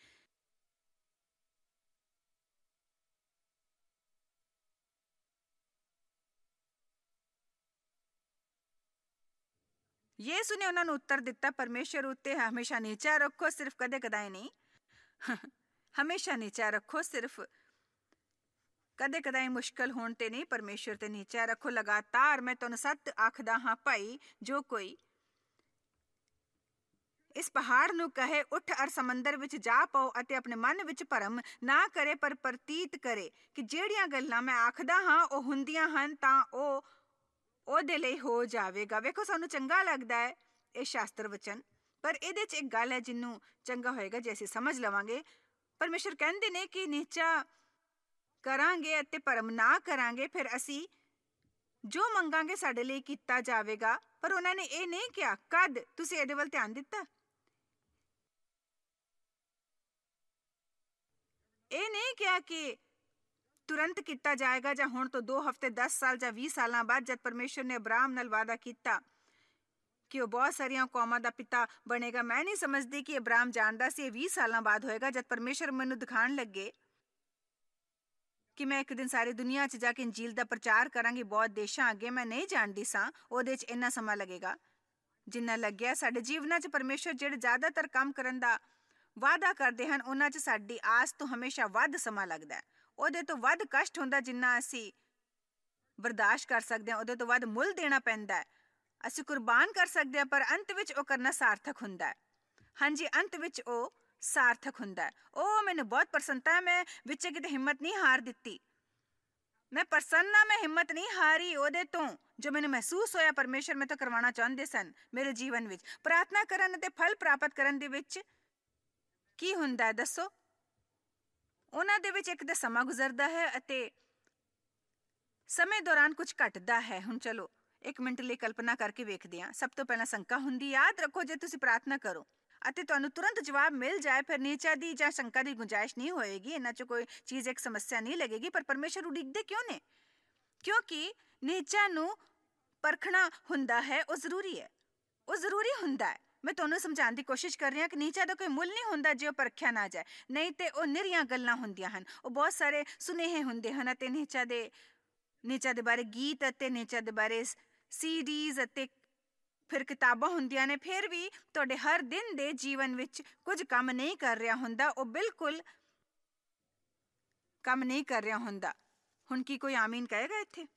ਯਿਸੂ ਨੇ ਉਹਨਾਂ ਨੂੰ ਉੱਤਰ ਦਿੱਤਾ, ਪਰਮੇਸ਼ਵਰ ਉੱਤੇ ਹਮੇਸ਼ਾ ਨਿਹਚਾ ਰੱਖੋ, ਸਿਰਫ ਕਦੇ ਕਦਾਏ ਨਹੀਂ। ਹਮੇਸ਼ਾ ਨਿਹਚਾ ਰੱਖੋ, ਸਿਰਫ ਕਦੇ ਕਦਾਏ ਮੁਸ਼ਕਲ ਹੋਣ ਤੇ ਨਹੀਂ। ਪਰਮੇਸ਼ਵਰ ਤੇ ਨਿਹਚਾ ਰੱਖੋ ਲਗਾਤਾਰ। ਮੈਂ ਤੁਹਾਨੂੰ ਸੱਚ ਆਖਦਾ ਹਾਂ ਭਾਈ, ਜੋ ਕੋਈ ਇਸ ਪਹਾੜ ਨੂੰ ਕਹੇ ਉੱਠ ਅਰ ਸਮੁੰਦਰ ਵਿੱਚ ਜਾ ਪਾਓ ਅਤੇ ਆਪਣੇ ਮਨ ਵਿੱਚ ਭਰਮ ਨਾ ਕਰੇ, ਪਰ ਪ੍ਰਤੀਤ ਕਰੇ ਕਿ ਜਿਹੜੀਆਂ ਗੱਲਾਂ ਮੈਂ ਆਖਦਾ ਹਾਂ ਉਹ ਹੁੰਦੀਆਂ ਹਨ, ਤਾਂ ਉਹ ਉਹਦੇ ਲਈ ਹੋ ਜਾਵੇਗਾ। ਵੇਖੋ, ਸਾਨੂੰ ਚੰਗਾ ਲੱਗਦਾ ਹੈ ਇਹ ਸ਼ਾਸਤਰ ਵਚਨ, ਪਰ ਇਹਦੇ 'ਚ ਇੱਕ ਗੱਲ ਹੈ ਜਿਹਨੂੰ ਚੰਗਾ ਹੋਏਗਾ ਜੇ ਅਸੀਂ ਸਮਝ ਲਵਾਂਗੇ। ਪਰਮੇਸ਼ਵਰ ਕਹਿੰਦੇ ਨੇ ਕਿ ਨਿਹਚਾ ਕਰਾਂਗੇ ਅਤੇ ਭਰਮ ਨਾ ਕਰਾਂਗੇ, ਫਿਰ ਅਸੀਂ ਜੋ ਮੰਗਾਂਗੇ ਸਾਡੇ ਲਈ ਕੀਤਾ ਜਾਵੇਗਾ। ਪਰ ਉਹਨਾਂ ਨੇ ਇਹ ਨਹੀਂ ਕਿਹਾ ਕਦ। ਤੁਸੀਂ ਇਹਦੇ ਵੱਲ ਧਿਆਨ ਦਿੱਤਾ? ਇਹ ਨਹੀਂ ਕਿਹਾ ਕਿ ਤੁਰੰਤ ਕੀਤਾ ਜਾਏਗਾ ਜਾਂ ਹੁਣ ਤੋਂ 2 ਹਫ਼ਤੇ, 10 ਸਾਲ ਜਾਂ 20 ਸਾਲਾਂ ਬਾਅਦ। ਜਦ ਪਰਮੇਸ਼ਵਰ ਨੇ ਅਬਰਾਮ ਨਾਲ ਵਾਅਦਾ ਕੀਤਾ ਕਿ ਉਹ ਬਹੁਤ ਸਾਰੀਆਂ ਕੌਮਾਂ ਦਾ ਪਿਤਾ ਬਣੇਗਾ, ਮੈਂ ਨਹੀਂ ਸਮਝਦੀ ਕਿ ਅਬਰਾਮ ਜਾਣਦਾ ਸੀ ਇਹ 20 ਸਾਲਾਂ ਬਾਅਦ ਹੋਏਗਾ। ਜਦ ਪਰਮੇਸ਼ਵਰ ਮੈਨੂੰ ਦਿਖਾਉਣ ਲੱਗੇ ਕਿ ਮੈਂ ਇੱਕ ਦਿਨ ਸਾਰੀ ਦੁਨੀਆ 'ਚ ਜਾ ਕੇ ਇੰਜੀਲ ਦਾ ਪ੍ਰਚਾਰ ਕਰਾਂਗੀ ਬਹੁਤ ਦੇਸ਼ਾਂ ਅੱਗੇ, ਮੈਂ ਨਹੀਂ ਜਾਣਦੀ ਸਾਂ ਉਹਦੇ 'ਚ ਇੰਨਾ ਸਮਾਂ ਲੱਗੇਗਾ ਜਿੰਨਾ ਲੱਗਿਆ। ਸਾਡੇ ਜੀਵਨਾਂ 'ਚ ਪਰਮੇਸ਼ਵਰ ਜਿਹੜੇ ਜ਼ਿਆਦਾਤਰ ਕੰਮ ਕਰਨ ਦਾ ਵਾਅਦਾ ਕਰਦੇ ਹਨ, ਉਹਨਾਂ 'ਚ ਸਾਡੀ ਆਸ ਤੋਂ ਹਮੇਸ਼ਾ ਵੱਧ ਸਮਾਂ ਲੱਗਦਾ ਹੈ। ਉਹਦੇ ਤੋਂ ਵੱਧ ਕਸ਼ਟ ਹੁੰਦਾ ਜਿੰਨਾ ਅਸੀਂ ਬਰਦਾਸ਼ਤ ਕਰ ਸਕਦੇ ਹਾਂ। ਉਹਦੇ ਤੋਂ ਵੱਧ ਮੁੱਲ ਦੇਣਾ ਪੈਂਦਾ ਹੈ। ਅਸੀਂ ਕੁਰਬਾਨ ਕਰ ਸਕਦੇ ਹਾਂ, ਪਰ ਅੰਤ ਵਿੱਚ ਉਹ ਕਰਨਾ ਸਾਰਥਕ ਹੁੰਦਾ ਹੈ। ਹਾਂਜੀ, ਅੰਤ ਵਿੱਚ ਉਹ ਸਾਰਥਕ ਹੁੰਦਾ ਹੈ। ਉਹ ਮੈਨੂੰ ਬਹੁਤ ਪ੍ਰਸੰਨਤਾ ਹੈ। ਮੈਂ ਵਿੱਚ ਕਿਤੇ ਹਿੰਮਤ ਨਹੀਂ ਹਾਰ ਦਿੱਤੀ। ਮੈਂ ਪ੍ਰਸੰਨ ਹਾਂ, ਮੈਂ ਹਿੰਮਤ ਨਹੀਂ ਹਾਰੀ ਉਹਦੇ ਤੋਂ ਜੋ ਮੈਨੂੰ ਮਹਿਸੂਸ ਹੋਇਆ ਪਰਮੇਸ਼ਵਰ ਮੇਰੇ ਤੋਂ ਕਰਵਾਉਣਾ ਚਾਹੁੰਦੇ ਸਨ ਮੇਰੇ ਜੀਵਨ ਵਿੱਚ। ਪ੍ਰਾਰਥਨਾ ਕਰਨ ਅਤੇ ਫਲ ਪ੍ਰਾਪਤ ਕਰਨ ਦੇ ਵਿੱਚ ਕੀ ਹੁੰਦਾ ਹੈ ਦੱਸੋ? ਉਹਨਾਂ ਦੇ ਵਿੱਚ ਇੱਕ ਤਾਂ ਸਮਾਂ ਗੁਜ਼ਰਦਾ ਹੈ ਅਤੇ ਸਮੇਂ ਦੌਰਾਨ ਕੁਝ ਘਟਦਾ ਹੈ। ਹੁਣ ਚਲੋ 1 ਮਿੰਟ ਲਈ ਕਲਪਨਾ ਕਰਕੇ ਵੇਖਦੇ ਹਾਂ। ਸਭ ਤੋਂ ਪਹਿਲਾਂ ਸ਼ੰਕਾ ਹੁੰਦੀ। ਯਾਦ ਰੱਖੋ, ਜੇ ਤੁਸੀਂ ਪ੍ਰਾਰਥਨਾ ਕਰੋ ਅਤੇ ਤੁਹਾਨੂੰ ਤੁਰੰਤ ਜਵਾਬ ਮਿਲ ਜਾਏ, ਫਿਰ ਨਿਹਚਾ ਦੀ ਜਾਂ ਸ਼ੰਕਾ ਦੀ ਗੁੰਜਾਇਸ਼ ਨਹੀਂ ਹੋਏਗੀ। ਇਹਨਾਂ 'ਚ ਕੋਈ ਚੀਜ਼ ਇੱਕ ਸਮੱਸਿਆ ਨਹੀਂ ਲੱਗੇਗੀ। ਪਰ ਪਰਮੇਸ਼ਵਰ ਉਡੀਕਦੇ ਕਿਉਂ ਨੇ? ਕਿਉਂਕਿ ਨਿਹਚਾ ਨੂੰ ਪਰਖਣਾ ਹੁੰਦਾ ਹੈ। ਉਹ ਜ਼ਰੂਰੀ ਹੈ, ਉਹ ਜ਼ਰੂਰੀ ਹੁੰਦਾ ਹੈ। ਮੈਂ ਤੁਹਾਨੂੰ ਸਮਝਾਉਣ ਦੀ ਕੋਸ਼ਿਸ਼ ਕਰ ਰਹੀ ਹਾਂ ਕਿ ਨੀਚਾ ਦਾ ਕੋਈ ਮੁੱਲ ਨਹੀਂ ਹੁੰਦਾ ਜੇ ਉਹ ਪਰਖਿਆ ਨਾ ਜਾਏ, ਨਹੀਂ ਤੇ ਉਹ ਨਿਰੀਆਂ ਗੱਲਾਂ ਹੁੰਦੀਆਂ ਹਨ। ਉਹ ਬਹੁਤ ਸਾਰੇ ਸੁਨੇਹੇ ਹੁੰਦੇ ਹਨ ਅਤੇ ਨੀਚਾ ਦੇ ਬਾਰੇ ਗੀਤ ਅਤੇ ਨੀਚਾ ਦੇ ਬਾਰੇ ਸੀਡੀਜ਼ ਅਤੇ ਫਿਰ ਕਿਤਾਬਾਂ ਹੁੰਦੀਆਂ ਨੇ। ਫਿਰ ਵੀ ਤੁਹਾਡੇ ਹਰ ਦਿਨ ਦੇ ਜੀਵਨ ਵਿੱਚ ਕੁਝ ਕੰਮ ਨਹੀਂ ਕਰ ਰਿਹਾ ਹੁੰਦਾ, ਉਹ ਬਿਲਕੁਲ ਕੰਮ ਨਹੀਂ ਕਰ ਰਿਹਾ ਹੁੰਦਾ। ਹੁਣ ਕੀ ਕੋਈ ਆਮੀਨ ਕਹੇਗਾ ਇੱਥੇ?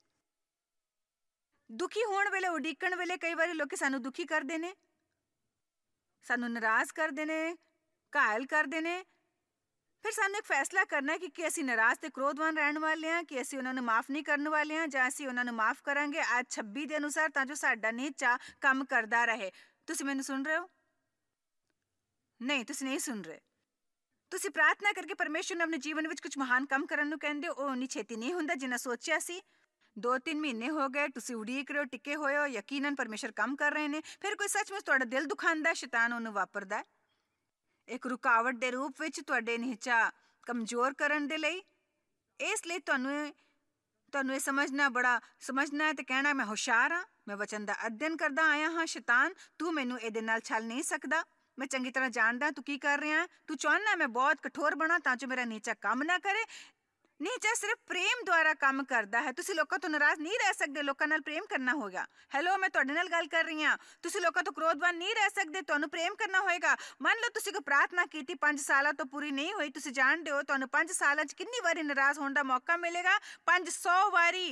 ਦੁਖੀ ਹੋਣ ਵੇਲੇ, ਉਡੀਕਣ ਵੇਲੇ ਕਈ ਵਾਰੀ ਲੋਕ ਸਾਨੂੰ ਦੁਖੀ ਕਰਦੇ ਨੇ, ਸਾਨੂੰ ਨਾਰਾਜ਼ ਕਰਦੇ ਨੇ, ਘਾਇਲ ਕਰਦੇ ਨੇ। ਫਿਰ ਸਾਨੂੰ ਇੱਕ ਫੈਸਲਾ ਕਰਨਾ ਹੈ ਕਿ ਅਸੀਂ ਨਾਰਾਜ਼ ਤੇ ਕ੍ਰੋਧਵਾਨ ਰਹਿਣ ਵਾਲੇ ਹਾਂ, ਕਿ ਅਸੀਂ ਉਹਨਾਂ ਨੂੰ ਮਾਫ਼ ਨਹੀਂ ਕਰਨ ਵਾਲੇ ਹਾਂ, ਜਾਂ ਅਸੀਂ ਉਹਨਾਂ ਨੂੰ ਮਾਫ਼ ਕਰਾਂਗੇ ਅੱਜ 26 ਦੇ ਅਨੁਸਾਰ, ਤਾਂ ਜੋ ਸਾਡਾ ਨੀਚਾ ਕੰਮ ਕਰਦਾ ਰਹੇ। ਤੁਸੀਂ ਮੈਨੂੰ ਸੁਣ ਰਹੇ ਹੋ? ਨਹੀਂ, ਤੁਸੀਂ ਨਹੀਂ ਸੁਣ ਰਹੇ। ਤੁਸੀਂ ਪ੍ਰਾਰਥਨਾ ਕਰਕੇ ਪਰਮੇਸ਼ਰ ਨੂੰ ਆਪਣੇ ਜੀਵਨ ਵਿੱਚ ਕੁਝ ਮਹਾਨ ਕੰਮ ਕਰਨ ਨੂੰ ਕਹਿੰਦੇ ਹੋ, ਉਹ ਉਨੀ ਛੇਤੀ ਨਹੀਂ ਹੁੰਦਾ ਜਿੰਨਾ ਸੋਚਿਆ ਸੀ। 2-3 ਮਹੀਨੇ ਹੋ ਗਏ, ਤੁਸੀਂ ਉਡੀਕ ਰਹੇ ਹੋ, ਟਿਕੇ ਹੋਏ ਹੋ, ਯਕੀਨਨ ਪਰਮੇਸ਼ਰ ਕੰਮ ਕਰ ਰਹੇ ਨੇ। ਫਿਰ ਕੋਈ ਸੱਚਮੁੱਚ ਤੁਹਾਡਾ ਦਿਲ ਦੁਖਾਉਂਦਾ, ਸ਼ੈਤਾਨ ਉਹਨੂੰ ਵਾਪਰਦਾ ਇੱਕ ਰੁਕਾਵਟ ਦੇ ਰੂਪ ਵਿੱਚ ਤੁਹਾਡੇ ਨੀਚਾ ਕਮਜ਼ੋਰ ਕਰਨ ਦੇ ਲਈ। ਇਸ ਲਈ ਤੁਹਾਨੂੰ ਇਹ ਸਮਝਣਾ ਹੈ ਤੇ ਕਹਿਣਾ, ਮੈਂ ਹੁਸ਼ਿਆਰ ਹਾਂ, ਮੈਂ ਵਚਨ ਦਾ ਅਧਿਐਨ ਕਰਦਾ ਆਇਆ ਹਾਂ। ਸ਼ੈਤਾਨ, ਤੂੰ ਮੈਨੂੰ ਇਹਦੇ ਨਾਲ ਛਲ ਨਹੀਂ ਸਕਦਾ। ਮੈਂ ਚੰਗੀ ਤਰ੍ਹਾਂ ਜਾਣਦਾ ਤੂੰ ਕੀ ਕਰ ਰਿਹਾ। ਤੂੰ ਚਾਹੁੰਦਾ ਮੈਂ ਬਹੁਤ ਕਠੋਰ ਬਣਾ ਤਾਂ ਜੋ ਮੇਰਾ ਨੀਚਾ ਕੰਮ ਨਾ ਕਰੇ। ਨੀਚਾ ਸਿਰਫ ਪ੍ਰੇਮ ਦੁਆਰਾ ਕੰਮ ਕਰਦਾ ਹੈ। ਤੁਸੀਂ ਲੋਕਾਂ ਤੋਂ ਨਾਰਾਜ਼ ਨਹੀਂ ਰਹਿ ਸਕਦੇ, ਲੋਕਾਂ ਨਾਲ ਪ੍ਰੇਮ ਕਰਨਾ ਹੋਗਾ। ਹੈਲੋ, ਮੈਂ ਤੁਹਾਡੇ ਨਾਲ ਗੱਲ ਕਰ ਰਹੀ ਹਾਂ। ਤੁਸੀਂ ਲੋਕਾਂ ਤੋਂ ਕ੍ਰੋਧਵਾਨ ਨਹੀਂ ਰਹਿ ਸਕਦੇ, ਤੁਹਾਨੂੰ ਪ੍ਰੇਮ ਕਰਨਾ ਹੋਏਗਾ। ਮੰਨ ਲਓ ਤੁਸੀਂ ਕੋਈ ਪ੍ਰਾਰਥਨਾ ਕੀਤੀ 5 ਸਾਲਾਂ ਤੋਂ ਪੂਰੀ ਨਹੀਂ ਹੋਈ, ਤੁਸੀਂ ਜਾਣਦੇ ਹੋ ਤੁਹਾਨੂੰ 5 ਸਾਲਾਂ 'ਚ ਕਿੰਨੀ ਵਾਰੀ ਨਾਰਾਜ਼ ਹੋਣ ਦਾ ਮੌਕਾ ਮਿਲੇਗਾ? 500 ਵਾਰੀ।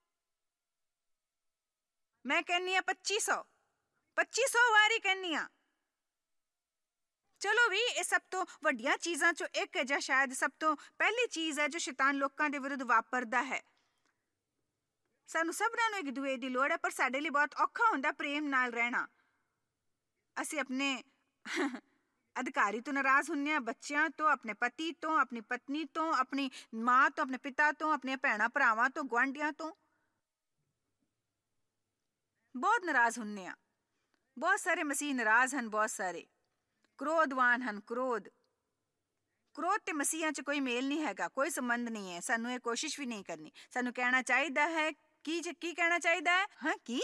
ਮੈਂ ਕਹਿੰਦੀ ਹਾਂ 2500 ਵਾਰੀ ਕਹਿੰਦੀ ਹਾਂ। ਚਲੋ ਵੀ, ਇਹ ਸਭ ਤੋਂ ਵੱਡੀਆਂ ਚੀਜ਼ਾਂ ਚੋਂ ਇੱਕ ਹੈ, ਜਾਂ ਸ਼ਾਇਦ ਸਭ ਤੋਂ ਪਹਿਲੀ ਚੀਜ਼ ਹੈ ਜੋ ਸ਼ੈਤਾਨ ਲੋਕਾਂ ਦੇ ਵਿਰੁੱਧ ਵਾਪਰਦਾ ਹੈ। ਸਾਨੂੰ ਸਭਨਾਂ ਨੂੰ ਇੱਕ ਦੂਏ ਦੀ ਲੋੜ ਹੈ, ਪਰ ਸਾਡੇ ਲਈ ਬਹੁਤ ਔਖਾ ਹੁੰਦਾ ਪ੍ਰੇਮ ਨਾਲ ਰਹਿਣਾ। ਅਸੀਂ ਆਪਣੇ ਅਧਿਕਾਰੀ ਤੋਂ ਨਾਰਾਜ਼ ਹੁੰਦੇ ਹਾਂ, ਬੱਚਿਆਂ ਤੋਂ, ਆਪਣੇ ਪਤੀ ਤੋਂ, ਆਪਣੀ ਪਤਨੀ ਤੋਂ, ਆਪਣੀ ਮਾਂ ਤੋਂ, ਆਪਣੇ ਪਿਤਾ ਤੋਂ, ਆਪਣੀਆਂ ਭੈਣਾਂ ਭਰਾਵਾਂ ਤੋਂ, ਗੁਆਂਢੀਆਂ ਤੋਂ ਬਹੁਤ ਨਾਰਾਜ਼ ਹੁੰਦੇ ਹਾਂ। ਬਹੁਤ ਸਾਰੇ ਮਸੀਹ ਨਾਰਾਜ਼ ਹਨ, ਬਹੁਤ ਸਾਰੇ ਕ੍ਰੋਧਵਾਨ ਹਨ। ਕ੍ਰੋਧ ਤੇ ਮਸੀਹਾਂ 'ਚ ਕੋਈ ਮੇਲ ਨਹੀਂ ਹੈਗਾ, ਕੋਈ ਸੰਬੰਧ ਨਹੀਂ ਹੈ। ਸਾਨੂੰ ਇਹ ਕੋਸ਼ਿਸ਼ ਵੀ ਨਹੀਂ ਕਰਨੀ। ਸਾਨੂੰ ਕਹਿਣਾ ਚਾਹੀਦਾ ਹੈ ਕੀ ਕਹਿਣਾ ਚਾਹੀਦਾ ਹੈ? ਹਾਂ, ਕੀ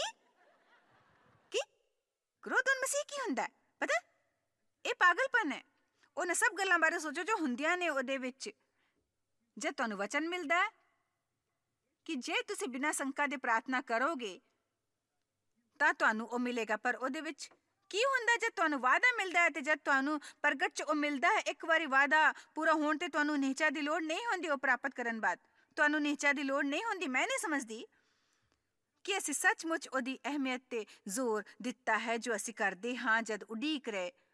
ਕ੍ਰੋਧਵਾਨ ਮਸੀਹ ਕੀ ਹੁੰਦਾ ਪਤਾ? ਇਹ ਪਾਗਲਪਨ ਹੈ। ਉਹਨਾਂ ਸਭ ਗੱਲਾਂ ਬਾਰੇ ਸੋਚੋ ਜੋ ਹੁੰਦੀਆਂ ਨੇ ਉਹਦੇ ਵਿੱਚ। ਜੇ ਤੁਹਾਨੂੰ ਵਚਨ ਮਿਲਦਾ ਹੈ ਕਿ ਜੇ ਤੁਸੀਂ ਬਿਨਾਂ ਸ਼ੰਕਾ ਦੇ ਪ੍ਰਾਰਥਨਾ ਕਰੋਗੇ ਤਾਂ ਤੁਹਾਨੂੰ ਉਹ ਮਿਲੇਗਾ, ਪਰ ਉਹਦੇ ਵਿੱਚ ਕੀ ਹੁੰਦਾ? ਜਦ ਤੁਹਾਨੂੰ ਵਾਅਦਾ ਮਿਲਦਾ ਹੈ ਤੇ ਜਦ ਤੁਹਾਨੂੰ ਪ੍ਰਗਟ 'ਚ ਉਹ ਮਿਲਦਾ ਹੈ, ਇੱਕ ਵਾਰੀ ਵਾਅਦਾ ਪੂਰਾ ਹੋਣ ਤੇ ਤੁਹਾਨੂੰ ਨੀਚਾ ਦੀ ਲੋੜ ਨਹੀਂ ਹੁੰਦੀ। ਉਹ ਪ੍ਰਾਪਤ ਕਰਨ ਬਾਅਦ ਤੁਹਾਨੂੰ ਨੀਚਾ ਦੀ ਲੋੜ ਨਹੀਂ ਹੁੰਦੀ। ਮੈਂ ਨਹੀਂ ਸਮਝਦੀ ਕਿ ਅਸੀਂ ਸੱਚਮੁੱਚ ਉਹਦੀ ਅਹਿਮੀਅਤ ਤੇ ਜ਼ੋਰ ਦਿੱਤਾ ਹੈ ਜੋ ਅਸੀਂ ਕਰਦੇ ਹਾਂ ਜਦ ਉਡੀਕ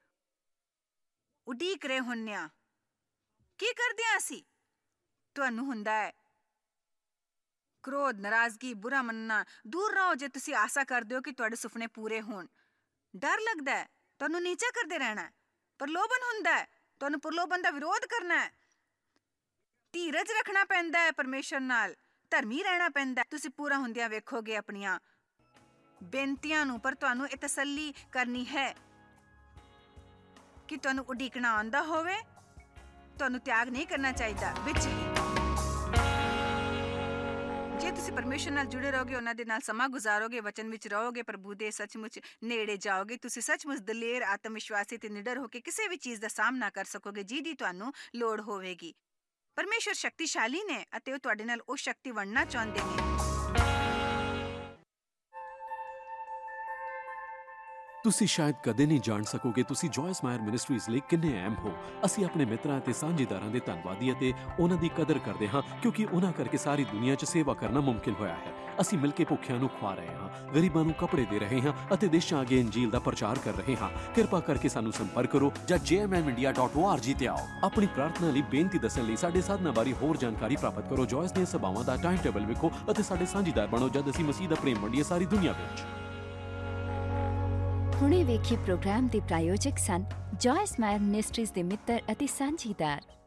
ਰਹੇ ਹੁੰਦੇ ਹਾਂ। ਕੀ ਕਰਦੇ ਹਾਂ ਅਸੀਂ? ਤੁਹਾਨੂੰ ਹੁੰਦਾ ਹੈ ਕ੍ਰੋਧ, ਨਾਰਾਜ਼ਗੀ, ਬੁਰਾ ਮੰਨਣਾ। ਦੂਰ ਰਹੋ ਜੇ ਤੁਸੀਂ ਆਸਾ ਕਰਦੇ ਹੋ ਕਿ ਤੁਹਾਡੇ ਸੁਪਨੇ ਪੂਰੇ ਹੋਣ। ਡਰ ਲੱਗਦਾ ਹੈ, ਤੁਹਾਨੂੰ ਨੀਚਾ ਕਰਦੇ ਰਹਿਣਾ। ਪ੍ਰਲੋਭਨ ਹੁੰਦਾ ਹੈ, ਤੁਹਾਨੂੰ ਪ੍ਰਲੋਭਨ ਦਾ ਵਿਰੋਧ ਕਰਨਾ ਹੈ। ਧੀਰਜ ਰੱਖਣਾ ਪੈਂਦਾ ਹੈ, ਪਰਮੇਸ਼ਰ ਨਾਲ ਧਰਮੀ ਰਹਿਣਾ ਪੈਂਦਾ। ਤੁਸੀਂ ਪੂਰਾ ਹੁੰਦਿਆਂ ਵੇਖੋਗੇ ਆਪਣੀਆਂ ਬੇਨਤੀਆਂ ਨੂੰ, ਪਰ ਤੁਹਾਨੂੰ ਇਹ ਤਸੱਲੀ ਕਰਨੀ ਹੈ ਕਿ ਤੁਹਾਨੂੰ ਉਡੀਕਣਾ ਆਉਂਦਾ ਹੋਵੇ। ਤੁਹਾਨੂੰ ਤਿਆਗ ਨਹੀਂ ਕਰਨਾ ਚਾਹੀਦਾ ਵਿੱਚ ਹੀ। ਜੇ ਤੁਸੀਂ ਪਰਮੇਸ਼ਰ ਨਾਲ ਜੁੜੇ ਰਹੋਗੇ, ਉਹਨਾਂ ਦੇ ਨਾਲ ਸਮਾਂ ਗੁਜ਼ਾਰੋਗੇ, ਵਚਨ ਵਿੱਚ ਰਹੋਗੇ, ਪ੍ਰਭੂ ਦੇ ਸੱਚਮੁੱਚ ਨੇੜੇ ਜਾਓਗੇ, ਤੁਸੀਂ ਸੱਚਮੁੱਚ ਦਲੇਰ, ਆਤਮ ਵਿਸ਼ਵਾਸੀ ਤੇ ਨਿਡਰ ਹੋ ਕੇ ਕਿਸੇ ਵੀ ਚੀਜ਼ ਦਾ ਸਾਹਮਣਾ ਕਰ ਸਕੋਗੇ ਜਿਹਦੀ ਤੁਹਾਨੂੰ ਲੋੜ ਹੋਵੇਗੀ। ਪਰਮੇਸ਼ਰ ਸ਼ਕਤੀਸ਼ਾਲੀ ਨੇ ਅਤੇ ਉਹ ਤੁਹਾਡੇ ਨਾਲ ਉਹ ਸ਼ਕਤੀ ਵੰਡਣਾ ਚਾਹੁੰਦੇ ਨੇ। ਤੁਸੀਂ ਸ਼ਾਇਦ ਕਦੇ ਨਹੀਂ ਜਾਣ ਸਕੋਗੇ ਤੁਸੀਂ ਜੋਇਸ ਮਾਇਰ ਮਿਨਿਸਟਰੀਜ਼ ਲਈ ਕਿੰਨੇ ਅਹਿਮ ਹੋ। ਅਸੀਂ ਆਪਣੇ ਮਿੱਤਰਾਂ ਅਤੇ ਸਾਂਝੇਦਾਰਾਂ ਦੇ ਧੰਨਵਾਦੀ ਅਤੇ ਉਹਨਾਂ ਦੀ ਕਦਰ ਕਰਦੇ ਹਾਂ, ਕਿਉਂਕਿ ਉਹਨਾਂ ਕਰਕੇ ਸਾਰੀ ਦੁਨੀਆ 'ਚ ਸੇਵਾ ਕਰਨਾ ਮੁਮਕਿਨ ਹੋਇਆ ਹੈ। ਅਸੀਂ ਮਿਲ ਕੇ ਭੁੱਖਿਆਂ ਨੂੰ ਖਵਾ ਰਹੇ ਹਾਂ, ਗਰੀਬਾਂ ਨੂੰ ਕੱਪੜੇ ਦੇ ਰਹੇ ਹਾਂ ਅਤੇ ਦੇਸ਼ਾਂ ਅੱਗੇ ਇੰਜੀਲ ਦਾ ਪ੍ਰਚਾਰ ਕਰ ਰਹੇ ਹਾਂ। ਕਿਰਪਾ ਕਰਕੇ ਸਾਨੂੰ ਸੰਪਰਕ ਕਰੋ ਜਾਂ jmindia.org ਤੇ ਆਓ। ਆਪਣੀ ਪ੍ਰਾਰਥਨਾ ਲਈ ਬੇਨਤੀ ਦੱਸਣ ਲਈ ਸਾਡੇ ਸਾਧਨਾਂ ਬਾਰੇ ਹੋਰ ਜਾਣਕਾਰੀ ਪ੍ਰਾਪਤ ਕਰੋ। ਜੋਇਸ ਦੀਆਂ ਸਭਾਵਾਂ ਦਾ ਟਾਈਮ ਟੇਬਲ ਵੇਖੋ ਅਤੇ ਸਾਡੇ ਸਾਂਝੇਦਾਰ ਬਣੋ ਜਦ ਅਸੀਂ ਮਸੀਹ ਦਾ ਪ੍ਰੇਮ ਵੰਡੀਏ ਸਾਰੀ ਦੁਨੀਆ ਵਿੱਚ। ਹੁਣੇ ਵੇਖੇ ਪ੍ਰੋਗਰਾਮ ਦੇ ਪ੍ਰਾਯੋਜਕ ਸਨ ਜੋਇਸ ਮਾਇਰ ਮਿਨਿਸਟਰੀਜ਼ ਦੇ ਮਿੱਤਰ ਅਤੇ ਸਾਂਝੀਦਾਰ।